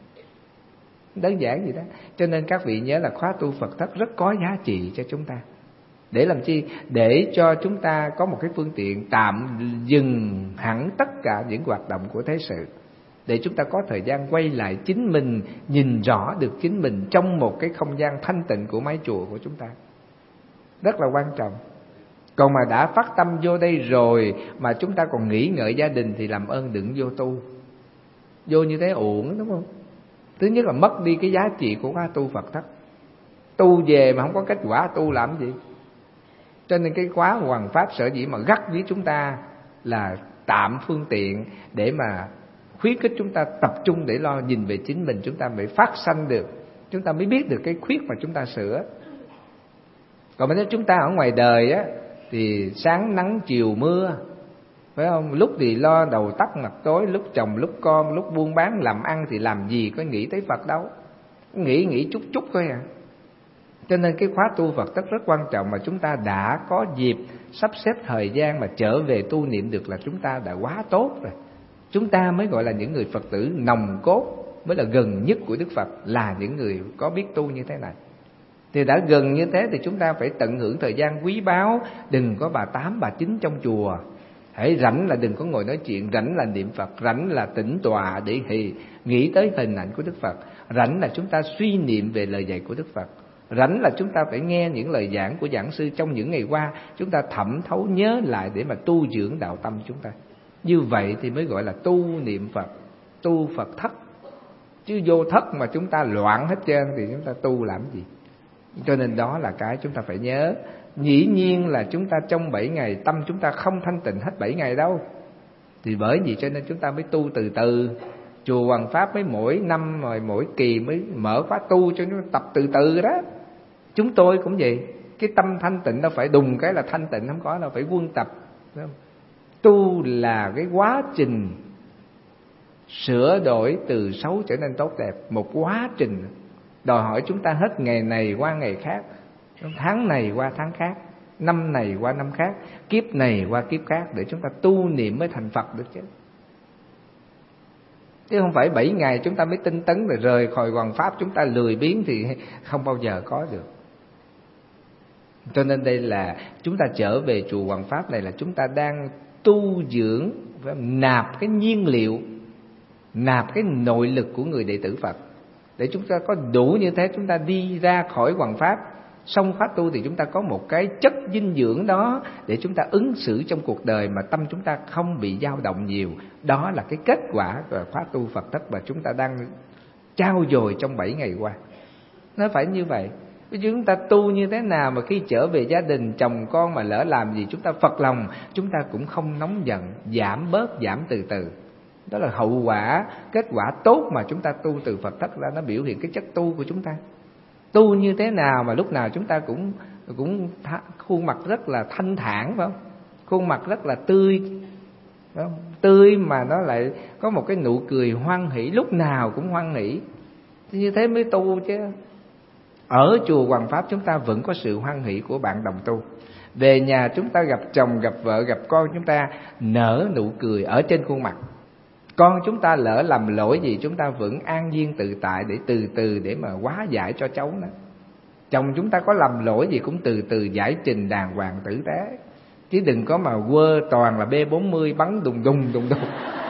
Đơn giản vậy đó. Cho nên các vị nhớ là khóa tu Phật thất rất có giá trị cho chúng ta. Để làm chi? Để cho chúng ta có một cái phương tiện tạm dừng hẳn tất cả những hoạt động của thế sự, để chúng ta có thời gian quay lại chính mình, nhìn rõ được chính mình trong một cái không gian thanh tịnh của mái chùa của chúng ta. Rất là quan trọng. Còn mà đã phát tâm vô đây rồi mà chúng ta còn nghĩ ngợi gia đình thì làm ơn đừng vô tu. Vô như thế uổng, đúng không? Thứ nhất là mất đi cái giá trị của khóa tu Phật thất. Tu về mà không có kết quả tu làm gì? Cho nên cái khóa Hoằng Pháp sở dĩ mà gắt với chúng ta là tạm phương tiện để mà khuyến khích chúng ta tập trung để lo nhìn về chính mình, chúng ta mới phát sanh được, chúng ta mới biết được cái khuyết mà chúng ta sửa. Còn nếu chúng ta ở ngoài đời á thì sáng nắng chiều mưa, phải không? Lúc thì lo đầu tắt mặt tối, lúc chồng lúc con, lúc buôn bán làm ăn thì làm gì có nghĩ tới Phật đâu, nghĩ nghĩ chút chút thôi à. Cho nên cái khóa tu Phật rất rất quan trọng, mà chúng ta đã có dịp sắp xếp thời gian mà trở về tu niệm được là chúng ta đã quá tốt rồi. Chúng ta mới gọi là những người Phật tử nòng cốt, mới là gần nhất của Đức Phật, là những người có biết tu như thế này. Thì đã gần như thế thì chúng ta phải tận hưởng thời gian quý báu. Đừng có bà tám bà chín trong chùa. Hãy rảnh là đừng có ngồi nói chuyện, rảnh là niệm Phật, rảnh là tĩnh tọa để thì nghĩ tới hình ảnh của Đức Phật, rảnh là chúng ta suy niệm về lời dạy của Đức Phật, rảnh là chúng ta phải nghe những lời giảng của giảng sư trong những ngày qua, chúng ta thẩm thấu nhớ lại để mà tu dưỡng đạo tâm chúng ta. Như vậy thì mới gọi là tu niệm Phật, tu Phật thất. Chứ vô thất mà chúng ta loạn hết trơn thì chúng ta tu làm gì? Cho nên đó là cái chúng ta phải nhớ. Dĩ nhiên là chúng ta trong bảy ngày tâm chúng ta không thanh tịnh hết bảy ngày đâu. Thì bởi vì cho nên chúng ta mới tu từ từ. Chùa Hoằng Pháp mới mỗi năm rồi mỗi kỳ mới mở khóa tu cho chúng ta tập từ từ đó. Chúng tôi cũng vậy. Cái tâm thanh tịnh đâu phải đùng cái là thanh tịnh, không có đâu, phải quân tập. Tu là cái quá trình sửa đổi từ xấu trở nên tốt đẹp. Một quá trình đòi hỏi chúng ta hết ngày này qua ngày khác, tháng này qua tháng khác, năm này qua năm khác, kiếp này qua kiếp khác, để chúng ta tu niệm mới thành Phật được chứ. Chứ không phải bảy ngày chúng ta mới tinh tấn rồi rời khỏi Hoằng Pháp chúng ta lười biếng thì không bao giờ có được. Cho nên đây là chúng ta trở về chùa Hoằng Pháp này là chúng ta đang tu dưỡng, nạp cái nhiên liệu, nạp cái nội lực của người đệ tử Phật, để chúng ta có đủ như thế, chúng ta đi ra khỏi Hoằng Pháp, xong khóa tu thì chúng ta có một cái chất dinh dưỡng đó để chúng ta ứng xử trong cuộc đời mà tâm chúng ta không bị dao động nhiều. Đó là cái kết quả của khóa tu Phật thất mà chúng ta đang trao dồi trong bảy ngày qua. Nó phải như vậy. Chứ chúng ta tu như thế nào mà khi trở về gia đình chồng con mà lỡ làm gì chúng ta phật lòng, chúng ta cũng không nóng giận, giảm bớt, giảm từ từ. Đó là hậu quả, kết quả tốt mà chúng ta tu từ Phật thất ra, nó biểu hiện cái chất tu của chúng ta. Tu như thế nào mà lúc nào chúng ta cũng cũng th- khuôn mặt rất là thanh thản, phải không? Khuôn mặt rất là tươi, phải không? Tươi mà nó lại có một cái nụ cười hoan hỷ, lúc nào cũng hoan hỷ. Thì như thế mới tu chứ. Ở chùa Hoằng Pháp chúng ta vẫn có sự hoan hỷ của bạn đồng tu. Về nhà chúng ta gặp chồng, gặp vợ, gặp con, chúng ta nở nụ cười ở trên khuôn mặt. Con chúng ta lỡ làm lỗi gì chúng ta vẫn an nhiên tự tại để từ từ để mà hóa giải cho cháu nó. Chồng chúng ta có làm lỗi gì cũng từ từ giải trình đàng hoàng tử tế. Chứ đừng có mà quơ toàn là B bốn mươi bắn đùng đùng đùng đùng.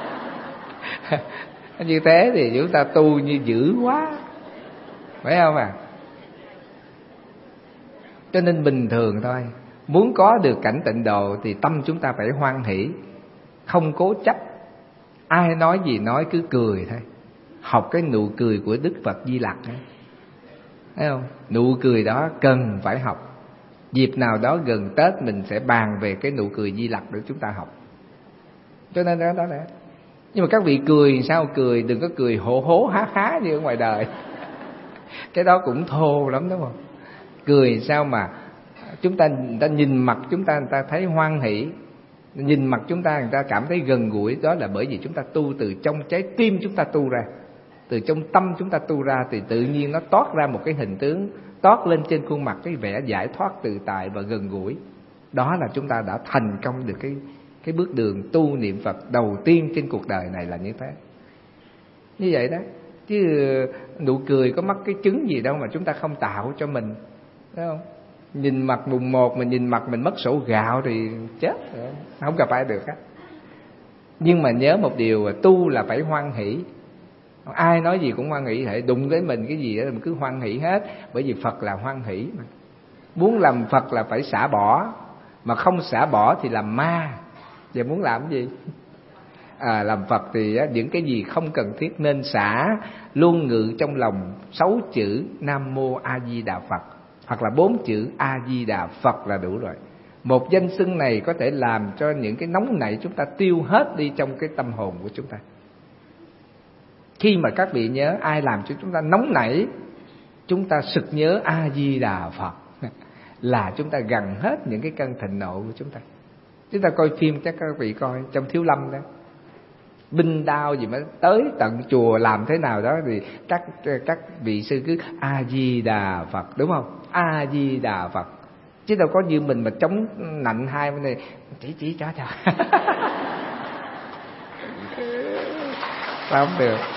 Như thế thì chúng ta tu như dữ quá, phải không à? Cho nên bình thường thôi, muốn có được cảnh tịnh độ thì tâm chúng ta phải hoan hỷ, không cố chấp. Ai nói gì nói cứ cười thôi. Học cái nụ cười của Đức Phật Di Lặc ấy. Thấy không? Nụ cười đó cần phải học. Dịp nào đó gần Tết mình sẽ bàn về cái nụ cười Di Lặc để chúng ta học. Cho nên đó, đó là. Nhưng mà các vị cười sao cười, đừng có cười hổ hố há há như ở ngoài đời. Cái đó cũng thô lắm đúng không? Cười sao mà chúng ta, người ta nhìn mặt chúng ta, người ta thấy hoan hỷ. Nhìn mặt chúng ta, người ta cảm thấy gần gũi. Đó là bởi vì chúng ta tu từ trong trái tim chúng ta tu ra, từ trong tâm chúng ta tu ra, thì tự nhiên nó toát ra một cái hình tướng, toát lên trên khuôn mặt cái vẻ giải thoát tự tại và gần gũi. Đó là chúng ta đã thành công được cái, cái bước đường tu niệm Phật đầu tiên trên cuộc đời này là như thế. Như vậy đó. Chứ nụ cười có mắc cái chứng gì đâu mà chúng ta không tạo cho mình, thấy không? Nhìn mặt mùng một mà nhìn mặt mình mất sổ gạo thì chết rồi, không gặp ai được hết. Nhưng mà nhớ một điều, tu là phải hoan hỷ. Ai nói gì cũng hoan hỷ, hệ đụng tới mình cái gì đó mình cứ hoan hỷ hết. Bởi vì Phật là hoan hỷ mà. Muốn làm Phật là phải xả bỏ, mà không xả bỏ thì làm ma. Giờ muốn làm cái gì? À, làm Phật thì những cái gì không cần thiết nên xả, luôn ngự trong lòng sáu chữ Nam Mô A Di Đà Phật, hoặc là bốn chữ A Di Đà Phật là đủ rồi. Một danh xưng này có thể làm cho những cái nóng nảy chúng ta tiêu hết đi trong cái tâm hồn của chúng ta. Khi mà các vị nhớ ai làm cho chúng ta nóng nảy, chúng ta sực nhớ A Di Đà Phật là chúng ta gần hết những cái cơn thịnh nộ của chúng ta. Chúng ta coi phim chắc các vị coi trong Thiếu Lâm đó, binh đao gì mà tới tận chùa làm thế nào đó thì các các vị sư cứ A Di Đà Phật, đúng không? A Di Đà Phật. Chứ đâu có như mình mà chống nạnh hai bên này chỉ chỉ cho cho. Sao không được.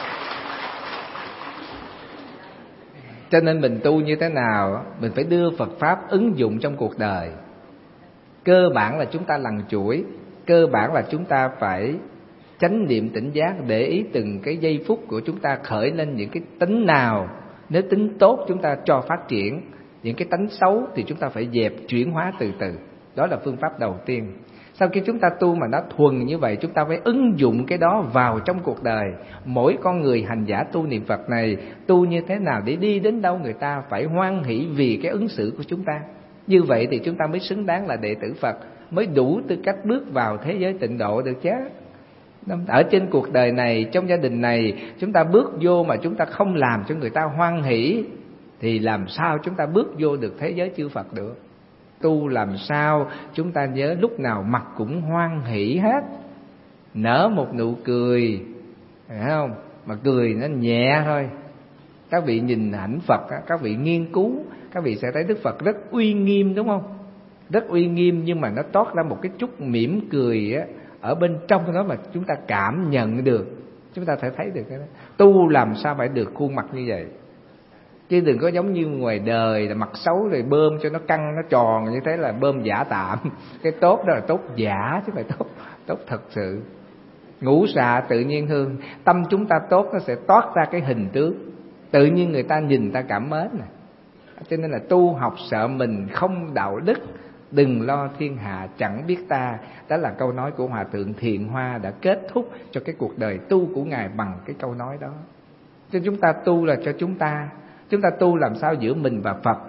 Cho nên mình tu như thế nào, mình phải đưa Phật Pháp ứng dụng trong cuộc đời. Cơ bản là chúng ta lằn chuỗi, cơ bản là chúng ta phải chánh niệm tỉnh giác, để ý từng cái giây phút của chúng ta khởi lên những cái tính nào. Nếu tính tốt chúng ta cho phát triển, những cái tánh xấu thì chúng ta phải dẹp, chuyển hóa từ từ. Đó là phương pháp đầu tiên. Sau khi chúng ta tu mà nó thuần như vậy, chúng ta phải ứng dụng cái đó vào trong cuộc đời. Mỗi con người hành giả tu niệm Phật này, tu như thế nào để đi đến đâu người ta phải hoan hỷ vì cái ứng xử của chúng ta. Như vậy thì chúng ta mới xứng đáng là đệ tử Phật, mới đủ tư cách bước vào thế giới tịnh độ được chứ. Ở trên cuộc đời này, trong gia đình này, chúng ta bước vô mà chúng ta không làm cho người ta hoan hỷ thì làm sao chúng ta bước vô được thế giới chư Phật được. Tu làm sao chúng ta nhớ lúc nào mặt cũng hoan hỷ hết, nở một nụ cười, phải không? Mà cười nó nhẹ thôi. Các vị nhìn ảnh Phật, các vị nghiên cứu, các vị sẽ thấy Đức Phật rất uy nghiêm, đúng không? Rất uy nghiêm, nhưng mà nó toát ra một cái chút mỉm cười á, ở bên trong đó mà chúng ta cảm nhận được, chúng ta thể thấy được cái đó. Tu làm sao phải được khuôn mặt như vậy, chứ đừng có giống như ngoài đời là mặt xấu rồi bơm cho nó căng nó tròn như thế là bơm giả tạm. Cái tốt đó là tốt giả chứ phải tốt tốt thật sự. Ngũ xạ tự nhiên hương, tâm chúng ta tốt nó sẽ toát ra cái hình tướng, tự nhiên người ta nhìn ta cảm mến nè. Cho nên là tu học sợ mình không đạo đức, đừng lo thiên hạ chẳng biết ta. Đó là câu nói của Hòa Thượng Thiện Hoa đã kết thúc cho cái cuộc đời tu của Ngài bằng cái câu nói đó. Cho chúng ta tu là cho chúng ta, chúng ta tu làm sao giữa mình và Phật,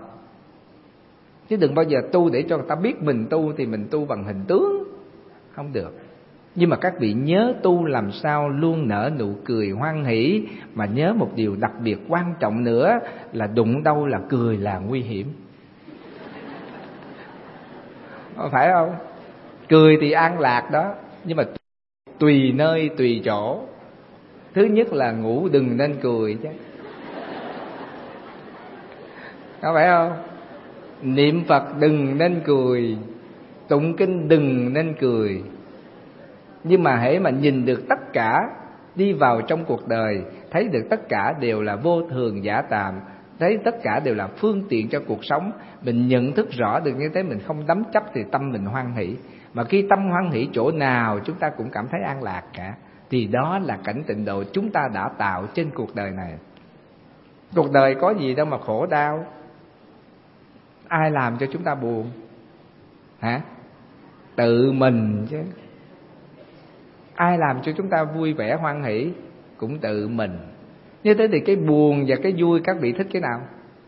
chứ đừng bao giờ tu để cho người ta biết mình tu thì mình tu bằng hình tướng, không được. Nhưng mà các vị nhớ tu làm sao luôn nở nụ cười hoan hỷ, mà nhớ một điều đặc biệt quan trọng nữa là đụng đâu là cười là nguy hiểm. Phải không? Cười thì an lạc đó, nhưng mà tùy nơi tùy chỗ. Thứ nhất là ngủ đừng nên cười chứ, có phải không? Niệm Phật đừng nên cười, tụng kinh đừng nên cười. Nhưng mà hễ mà nhìn được tất cả, đi vào trong cuộc đời, thấy được tất cả đều là vô thường giả tạm, thấy tất cả đều là phương tiện cho cuộc sống, mình nhận thức rõ được như thế, mình không đắm chấp thì tâm mình hoan hỷ. Mà khi tâm hoan hỷ chỗ nào chúng ta cũng cảm thấy an lạc cả, thì đó là cảnh tịnh độ chúng ta đã tạo trên cuộc đời này. Cuộc đời có gì đâu mà khổ đau. Ai làm cho chúng ta buồn? Hả? Tự mình chứ. Ai làm cho chúng ta vui vẻ hoan hỷ? Cũng tự mình. Như thế thì cái buồn và cái vui các vị thích cái nào?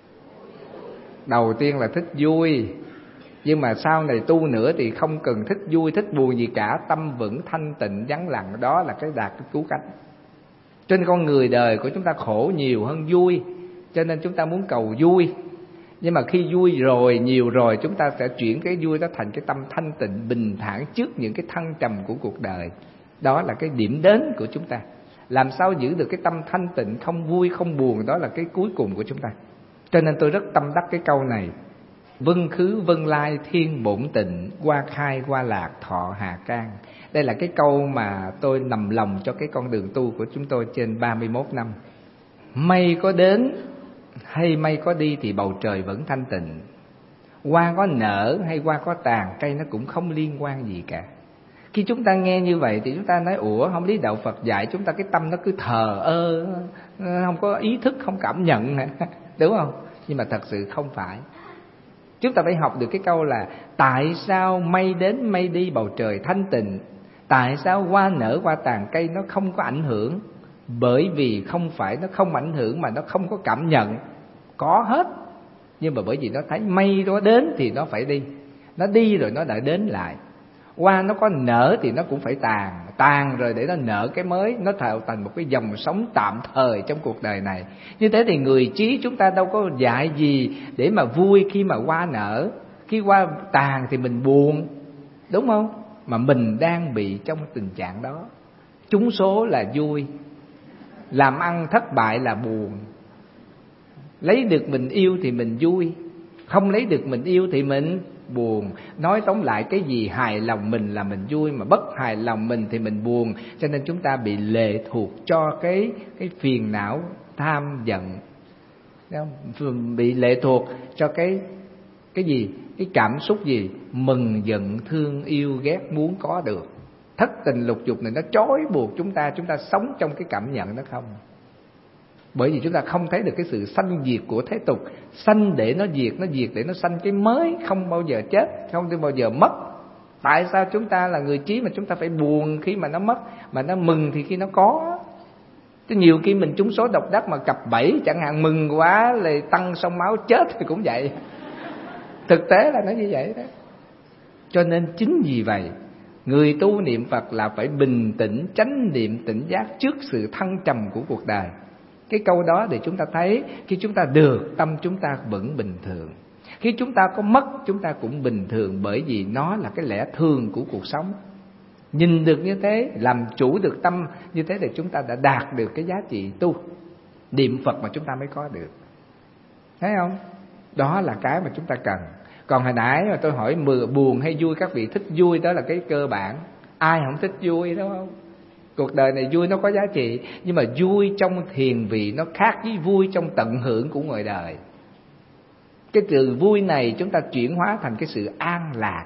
Đầu tiên là thích vui. Nhưng mà sau này tu nữa thì không cần thích vui, thích buồn gì cả. Tâm vững, thanh tịnh, vắng lặng. Đó là cái đạt cái cứu cánh. Cho nên con người đời của chúng ta khổ nhiều hơn vui. Cho nên chúng ta muốn cầu vui. Nhưng mà khi vui rồi, nhiều rồi, chúng ta sẽ chuyển cái vui đó thành cái tâm thanh tịnh, bình thản trước những cái thăng trầm của cuộc đời. Đó là cái điểm đến của chúng ta. Làm sao giữ được cái tâm thanh tịnh, không vui, không buồn, đó là cái cuối cùng của chúng ta. Cho nên tôi rất tâm đắc cái câu này: vân khứ vân lai thiên bổn tịnh, qua khai qua lạc thọ hà can. Đây là cái câu mà tôi nằm lòng cho cái con đường tu của chúng tôi trên ba mươi mốt năm. Mây có đến hay mây có đi thì bầu trời vẫn thanh tịnh. Hoa có nở hay hoa có tàn, cây nó cũng không liên quan gì cả. Khi chúng ta nghe như vậy thì chúng ta nói: ủa, không lý đạo Phật dạy chúng ta cái tâm nó cứ thờ ơ, không có ý thức, không cảm nhận hả? Đúng không? Nhưng mà thật sự không phải. Chúng ta phải học được cái câu là: tại sao mây đến mây đi bầu trời thanh tịnh? Tại sao hoa nở hoa tàn cây nó không có ảnh hưởng? Bởi vì không phải nó không ảnh hưởng mà nó không có cảm nhận. Có hết. Nhưng mà bởi vì nó thấy mây đó đến thì nó phải đi. Nó đi rồi nó lại đến lại. Hoa nó có nở thì nó cũng phải tàn. Tàn rồi để nó nở cái mới. Nó tạo thành một cái dòng sống tạm thời trong cuộc đời này. Như thế thì người trí chúng ta đâu có dạy gì để mà vui khi mà hoa nở. Khi hoa tàn thì mình buồn, đúng không? Mà mình đang bị trong tình trạng đó. Trúng số là vui, làm ăn thất bại là buồn. Lấy được mình yêu thì mình vui, không lấy được mình yêu thì mình buồn. Nói tóm lại, cái gì hài lòng mình là mình vui, mà bất hài lòng mình thì mình buồn. Cho nên chúng ta bị lệ thuộc cho cái cái phiền não tham giận, bị lệ thuộc cho cái cái gì, cái cảm xúc gì, mừng giận thương yêu ghét muốn có được. Thất tình lục dục này nó trói buộc chúng ta, chúng ta sống trong cái cảm nhận đó không. Bởi vì chúng ta không thấy được cái sự sanh diệt của thế tục. Sanh để nó diệt, nó diệt để nó sanh cái mới, không bao giờ chết, không bao giờ mất. Tại sao chúng ta là người trí mà chúng ta phải buồn khi mà nó mất, mà nó mừng thì khi nó có? Chứ nhiều khi mình trúng số độc đắc mà cặp bảy chẳng hạn, mừng quá lại tăng sông máu chết thì cũng vậy. Thực tế là nó như vậy đó. Cho nên chính vì vậy, người tu niệm Phật là phải bình tĩnh, chánh niệm tỉnh giác trước sự thăng trầm của cuộc đời. Cái câu đó để chúng ta thấy, khi chúng ta được, tâm chúng ta vẫn bình thường. Khi chúng ta có mất, chúng ta cũng bình thường, bởi vì nó là cái lẽ thường của cuộc sống. Nhìn được như thế, làm chủ được tâm như thế thì chúng ta đã đạt được cái giá trị tu. Niệm Phật mà chúng ta mới có được. Thấy không? Đó là cái mà chúng ta cần. Còn hồi nãy mà tôi hỏi buồn hay vui, các vị thích vui, đó là cái cơ bản. Ai không thích vui, đúng không? Cuộc đời này vui nó có giá trị, nhưng mà vui trong thiền vị nó khác với vui trong tận hưởng của người đời. Cái từ vui này chúng ta chuyển hóa thành cái sự an lạc.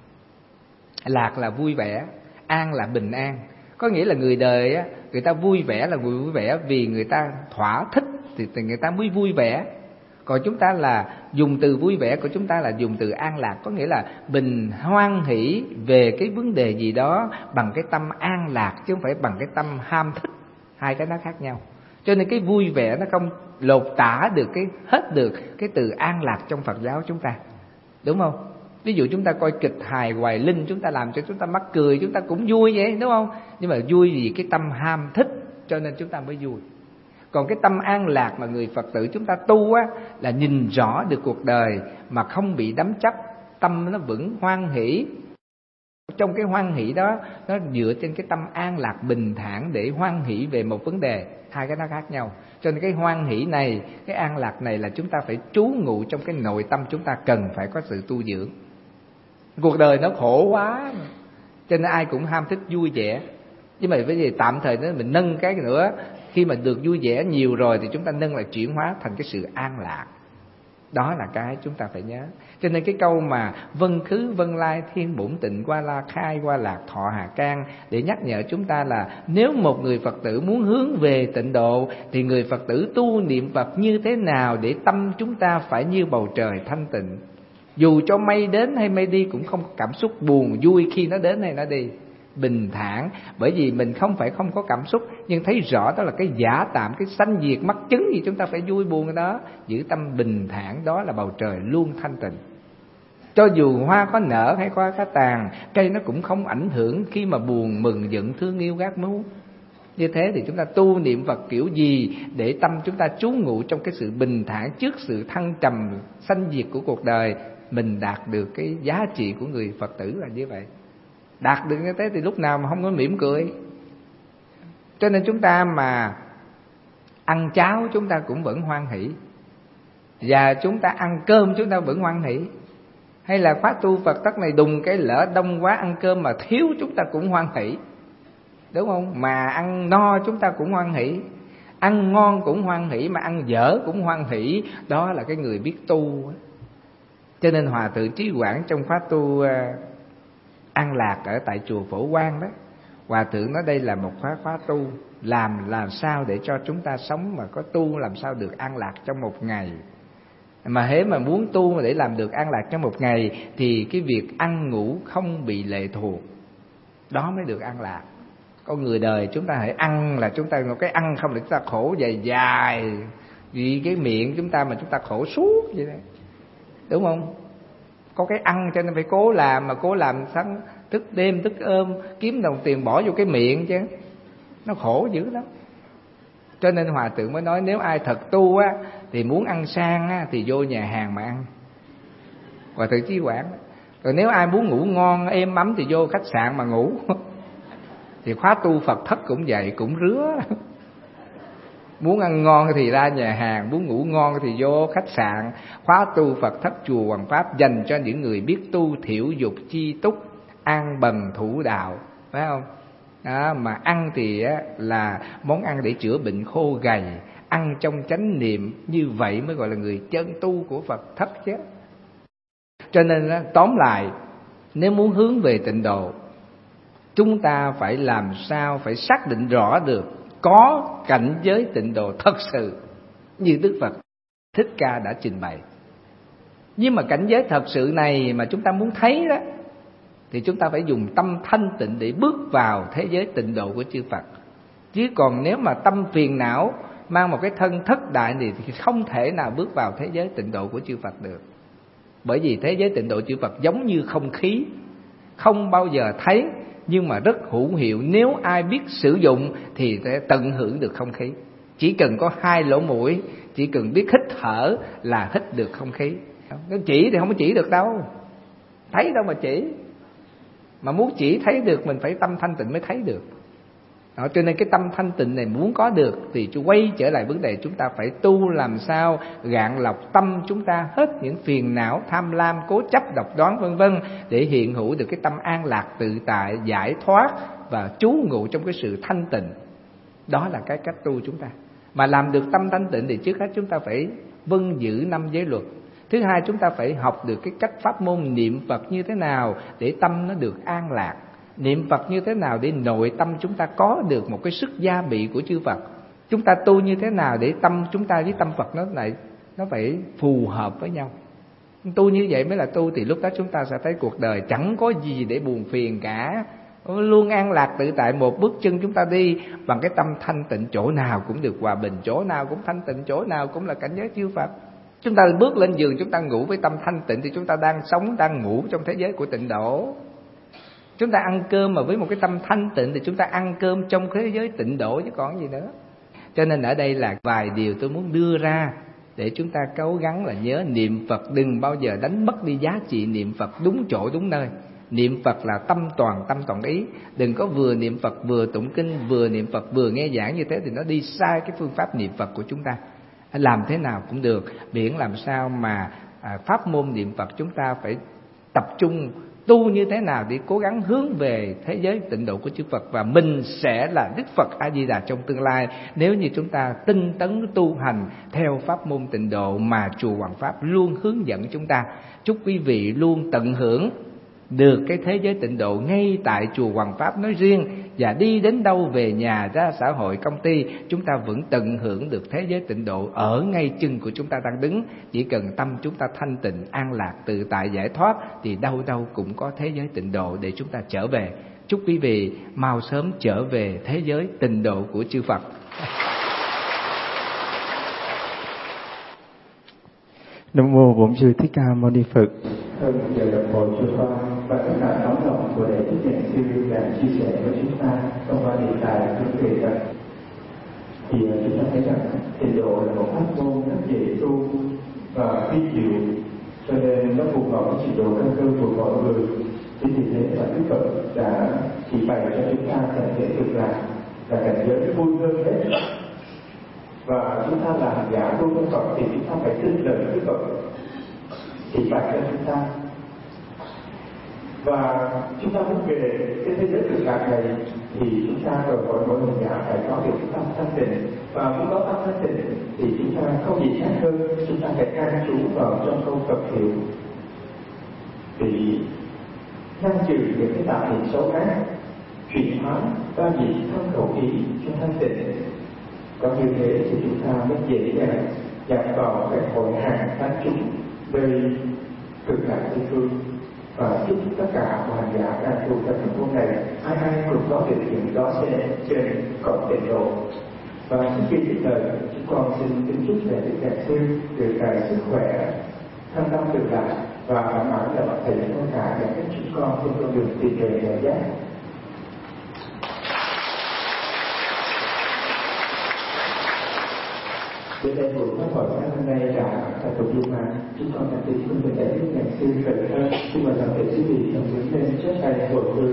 Lạc là vui vẻ, an là bình an. Có nghĩa là người đời á, người ta vui vẻ là vui vẻ vì người ta thỏa thích thì người ta mới vui vẻ. Còn chúng ta là dùng từ vui vẻ của chúng ta là dùng từ an lạc, có nghĩa là bình hoan hỷ về cái vấn đề gì đó bằng cái tâm an lạc, chứ không phải bằng cái tâm ham thích. Hai cái nó khác nhau. Cho nên cái vui vẻ nó không lột tả được cái hết được cái từ an lạc trong Phật giáo chúng ta, đúng không? Ví dụ chúng ta coi kịch hài Hoài Linh, chúng ta làm cho chúng ta mắc cười, chúng ta cũng vui vậy, đúng không? Nhưng mà vui vì cái tâm ham thích cho nên chúng ta mới vui. Còn cái tâm an lạc mà người Phật tử chúng ta tu á, là nhìn rõ được cuộc đời mà không bị đắm chấp, tâm nó vững hoan hỷ. Trong cái hoan hỷ đó, nó dựa trên cái tâm an lạc bình thản để hoan hỷ về một vấn đề. Hai cái nó khác nhau. Cho nên cái hoan hỷ này, cái an lạc này là chúng ta phải trú ngụ trong cái nội tâm chúng ta, cần phải có sự tu dưỡng. Cuộc đời nó khổ quá, cho nên ai cũng ham thích vui vẻ. Nhưng mà cái gì tạm thời nữa mình nâng cái nữa. Khi mà được vui vẻ nhiều rồi thì chúng ta nâng lại chuyển hóa thành cái sự an lạc. Đó là cái chúng ta phải nhớ. Cho nên cái câu mà vân khứ vân lai thiên bổn tịnh, qua la khai qua lạc thọ hà can, để nhắc nhở chúng ta là nếu một người Phật tử muốn hướng về tịnh độ thì người Phật tử tu niệm Phật như thế nào để tâm chúng ta phải như bầu trời thanh tịnh. Dù cho mây đến hay mây đi cũng không có cảm xúc buồn vui khi nó đến hay nó đi. Bình thản, bởi vì mình không phải không có cảm xúc, nhưng thấy rõ đó là cái giả tạm, cái sanh diệt mắc chứng gì chúng ta phải vui buồn cái đó. Giữ tâm bình thản, đó là bầu trời luôn thanh tịnh. Cho dù hoa có nở hay hoa có tàn, cây nó cũng không ảnh hưởng khi mà buồn, mừng, giận, thương yêu, gác mú. Như thế thì chúng ta tu niệm Phật kiểu gì để tâm chúng ta trú ngụ trong cái sự bình thản trước sự thăng trầm sanh diệt của cuộc đời. Mình đạt được cái giá trị của người Phật tử là như vậy. Đạt được như thế thì lúc nào mà không có mỉm cười. Cho nên chúng ta mà ăn cháo chúng ta cũng vẫn hoan hỷ, và chúng ta ăn cơm chúng ta vẫn hoan hỷ. Hay là khóa tu Phật tắc này đùng cái lỡ đông quá ăn cơm mà thiếu chúng ta cũng hoan hỷ, đúng không? Mà ăn no chúng ta cũng hoan hỷ, ăn ngon cũng hoan hỷ, mà ăn dở cũng hoan hỷ. Đó là cái người biết tu. Cho nên Hòa Thượng Trí Quảng trong khóa tu An Lạc ở tại chùa Phổ Quang đó, Hòa Thượng nói đây là một khóa khóa tu làm làm sao để cho chúng ta sống mà có tu làm sao được an lạc trong một ngày. Mà hễ mà muốn tu mà để làm được an lạc trong một ngày thì cái việc ăn ngủ không bị lệ thuộc, đó mới được an lạc. Con người đời chúng ta hãy ăn là chúng ta một cái ăn không là chúng ta khổ dài dài, vì cái miệng chúng ta mà chúng ta khổ suốt vậy đó, đúng không? Có cái ăn cho nên phải cố làm, mà cố làm sáng thức đêm thức ôm kiếm đồng tiền bỏ vô cái miệng chứ, nó khổ dữ lắm. Cho nên Hòa Thượng mới nói nếu ai thật tu á thì muốn ăn sang á thì vô nhà hàng mà ăn. Hòa Thượng Chí Quảng. Còn nếu ai muốn ngủ ngon êm ấm thì vô khách sạn mà ngủ. Thì khóa tu Phật thất cũng vậy, cũng rứa. Muốn ăn ngon thì ra nhà hàng, muốn ngủ ngon thì vô khách sạn. Khóa tu Phật thất chùa Hoàng Pháp dành cho những người biết tu thiểu dục chi túc, an bần thủ đạo, phải không? Đó, mà ăn thì á, là món ăn để chữa bệnh khô gầy, ăn trong chánh niệm, như vậy mới gọi là người chân tu của Phật thất chứ. Cho nên á, tóm lại, nếu muốn hướng về tịnh độ, chúng ta phải làm sao phải xác định rõ được có cảnh giới tịnh độ thật sự như Đức Phật Thích Ca đã trình bày. Nhưng mà cảnh giới thật sự này mà chúng ta muốn thấy đó thì chúng ta phải dùng tâm thanh tịnh để bước vào thế giới tịnh độ của chư Phật. Chứ còn nếu mà tâm phiền não mang một cái thân thất đại này thì không thể nào bước vào thế giới tịnh độ của chư Phật được. Bởi vì thế giới tịnh độ chư Phật giống như không khí, không bao giờ thấy nhưng mà rất hữu hiệu. Nếu ai biết sử dụng thì sẽ tận hưởng được không khí. Chỉ cần có hai lỗ mũi, chỉ cần biết hít thở là hít được không khí. Nó chỉ thì không có chỉ được đâu, thấy đâu mà chỉ. Mà muốn chỉ thấy được mình phải tâm thanh tịnh mới thấy được. Đó, cho nên cái tâm thanh tịnh này muốn có được thì chú quay trở lại vấn đề chúng ta phải tu làm sao gạn lọc tâm chúng ta hết những phiền não, tham lam, cố chấp, độc đoán vân vân, để hiện hữu được cái tâm an lạc tự tại, giải thoát và trú ngụ trong cái sự thanh tịnh. Đó là cái cách tu chúng ta. Mà làm được tâm thanh tịnh thì trước hết chúng ta phải vâng giữ năm giới luật. Thứ hai, chúng ta phải học được cái cách pháp môn niệm Phật như thế nào để tâm nó được an lạc. Niệm Phật như thế nào để nội tâm chúng ta có được một cái sức gia bị của chư Phật. Chúng ta tu như thế nào để tâm chúng ta với tâm Phật nó lại nó phải phù hợp với nhau. Tu như vậy mới là tu, thì lúc đó chúng ta sẽ thấy cuộc đời chẳng có gì để buồn phiền cả, luôn an lạc tự tại. Một bước chân chúng ta đi bằng cái tâm thanh tịnh, chỗ nào cũng được hòa bình, chỗ nào cũng thanh tịnh, chỗ nào cũng là cảnh giới chư Phật. Chúng ta bước lên giường chúng ta ngủ với tâm thanh tịnh thì chúng ta đang sống, đang ngủ trong thế giới của tịnh độ. Chúng ta ăn cơm mà với một cái tâm thanh tịnh thì chúng ta ăn cơm trong thế giới tịnh độ chứ còn gì nữa. Cho nên ở đây là vài điều tôi muốn đưa ra để chúng ta cố gắng là nhớ niệm Phật đừng bao giờ đánh mất đi giá trị niệm Phật đúng chỗ đúng nơi. Niệm Phật là tâm toàn tâm toàn ý. Đừng có vừa niệm Phật vừa tụng kinh, vừa niệm Phật vừa nghe giảng, như thế thì nó đi sai cái phương pháp niệm Phật của chúng ta. Làm thế nào cũng được, miễn làm sao mà à, pháp môn niệm Phật chúng ta phải tập trung tu như thế nào để cố gắng hướng về thế giới tịnh độ của chư Phật, và mình sẽ là Đức Phật A Di Đà trong tương lai nếu như chúng ta tinh tấn tu hành theo pháp môn tịnh độ mà chùa Hoàng Pháp luôn hướng dẫn chúng ta. Chúc quý vị luôn tận hưởng được cái thế giới tịnh độ ngay tại chùa Hoàng Pháp nói riêng và đi đến đâu, về nhà, ra xã hội, công ty, chúng ta vẫn tận hưởng được thế giới tịnh độ ở ngay chân của chúng ta đang đứng. Chỉ cần tâm chúng ta thanh tịnh, an lạc, tự tại, giải thoát thì đâu đâu cũng có thế giới tịnh độ để chúng ta trở về. Chúc quý vị mau sớm trở về thế giới tịnh độ của chư Phật. Nam mô Bổn Sư Thích Ca Mâu Ni Phật. Hơn giờ lập hội trôi qua và tất cả tấm lòng của đệ tử giảng sư đã chia sẻ với chúng ta trong ba đề tài hướng về Phật. Thì chúng ta thấy rằng tịnh độ là một pháp môn rất dễ tu và vi diệu, cho nên nó phù hợp với trình độ căn cơ của mọi người. Chính vì thế mà Đức Phật đã chỉ bày cho chúng ta cảnh giới cực lạc là cảnh giới vui hơn hết. Và chúng ta là hành giả tu với Phật thì chúng ta phải tin lời Đức Phật chỉ bày cho chúng ta. Và chúng ta muốn về cái thế giới cực lạc này thì chúng ta đòi hỏi mỗi hành giả phải có được tâm thanh tịnh. Và muốn có tâm thanh tịnh thì chúng ta không gì khác hơn, chúng ta phải can trú vào trong câu Phật hiệu thì ngăn trừ những cái tà niệm xấu ác, chuyển hóa ba vị thân khẩu ý cho thanh tịnh. Có như thế thì chúng ta mới dễ dàng nhập vào cái hội hàng tán chúng nơi cực lạc tây phương. Và chúc tất cả hành giả đang tu trong thành phố này ai ai cũng có được những đó sẽ trên cõi tịnh độ. Và trước khi tiếp lời, chúng con xin kính chúc để Đức Giảng Sư được đại sức khỏe, thân tâm cực lạc và mạnh mẽ là bậc thầy tất cả để các chúng con trên con đường tìm về giải giác. Đến đây buổi pháp hội sáng hôm nay đã thành tục dung mà chúng con thành tín của mình đã biết Giảng Sư khởi hơn. Xin mời toàn thể quý vị đồng đứng lên chắp tay hồi hướng.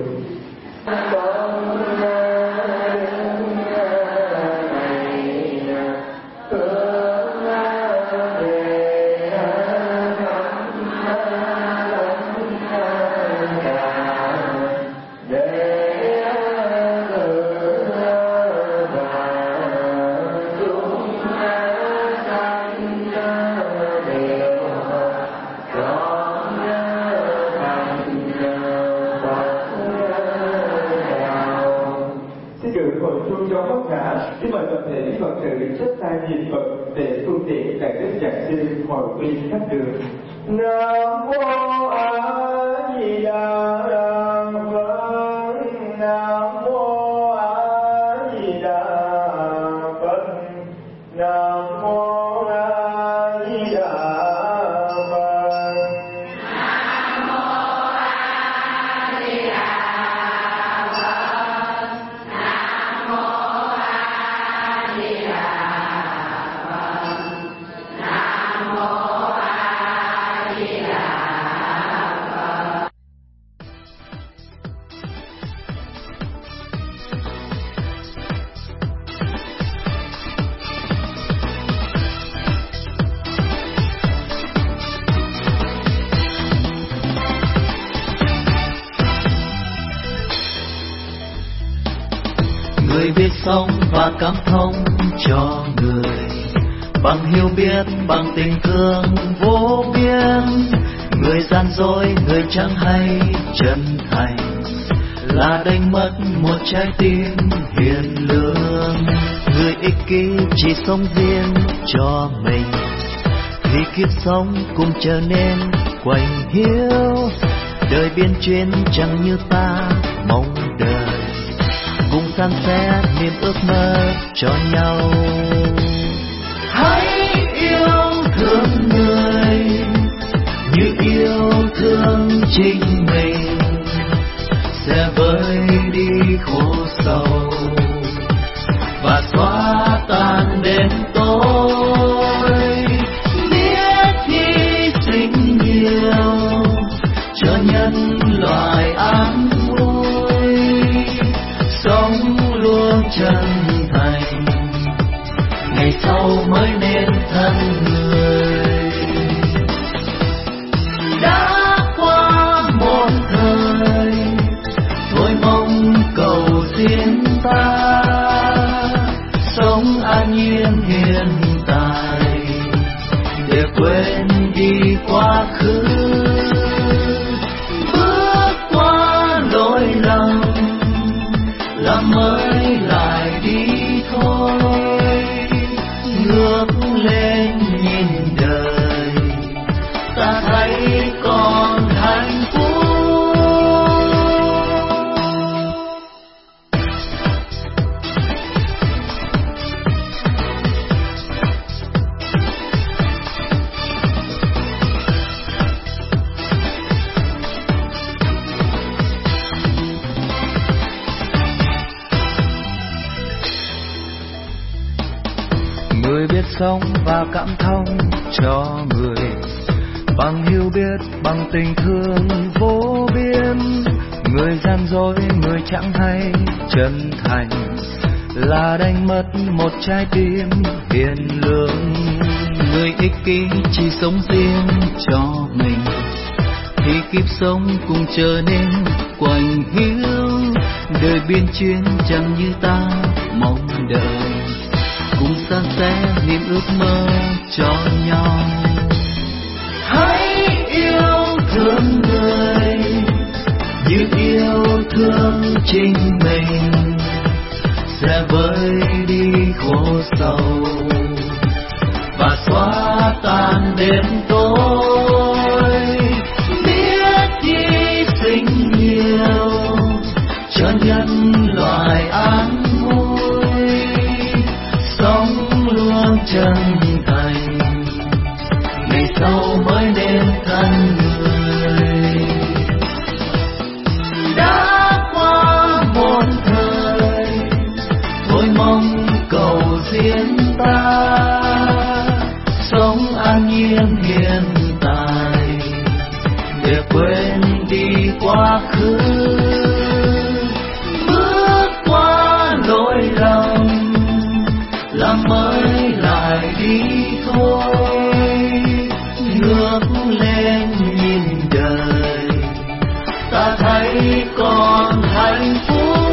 Xin mời toàn thể Phật tử chắp tay niệm Phật để phương tiện đại đức Giảng Sư hồi quy khắp đường. Nam mô A Di Đà Phật. Nam mô A Di Đà Phật. Nam mô A Di Đà Phật. Nam mô A Di Đà Phật. Nam mô Người biết sống và cảm thông cho người, bằng hiểu biết, bằng tình thương vô biên. Người gian dối, người chẳng hay chân thành, là đánh mất một trái tim hiền lương. Người ích kỷ chỉ sống riêng cho mình, thì kiếp sống cũng trở nên quạnh hiu. Đời biên chuyên chẳng như ta mong đời, cùng san sẻ niềm ước mơ cho nhau. Hãy yêu thương người như yêu thương chính mình, sẽ vơi đi khổ sầu và xóa tan đêm tối. Biết hy sinh nhiều cho nhân loại an vui, sống luôn chân thành, ngày sau mới nên thân người. Đã qua một sống và cảm thông cho người, bằng hiểu biết, bằng tình thương vô biên. Người gian dối, người chẳng hay chân thành, là đánh mất một trái tim hiền lương. Người ích kỷ chỉ sống riêng cho mình, thì kiếp sống cũng trở nên quạnh hiu. Đời biên chuyên chẳng như ta mong đợi, cùng san sẻ niềm ước mơ cho nhau. Hãy yêu thương người như yêu thương chính mình, sẽ vơi đi khổ sầu và xóa tan đêm tối. Biết hy sinh nhiều cho nhân loại an vui, sống luôn chân thành, ngày sau mới nên thân người. Đã qua một thời, thôi mong cầu duyên ta, sống an nhiên hiện tại, để quên đi quá khứ. Bước qua lỗi lầm, làm mới lại đi thôi. Ngước lên nhìn đời, ta thấy còn hạnh phúc.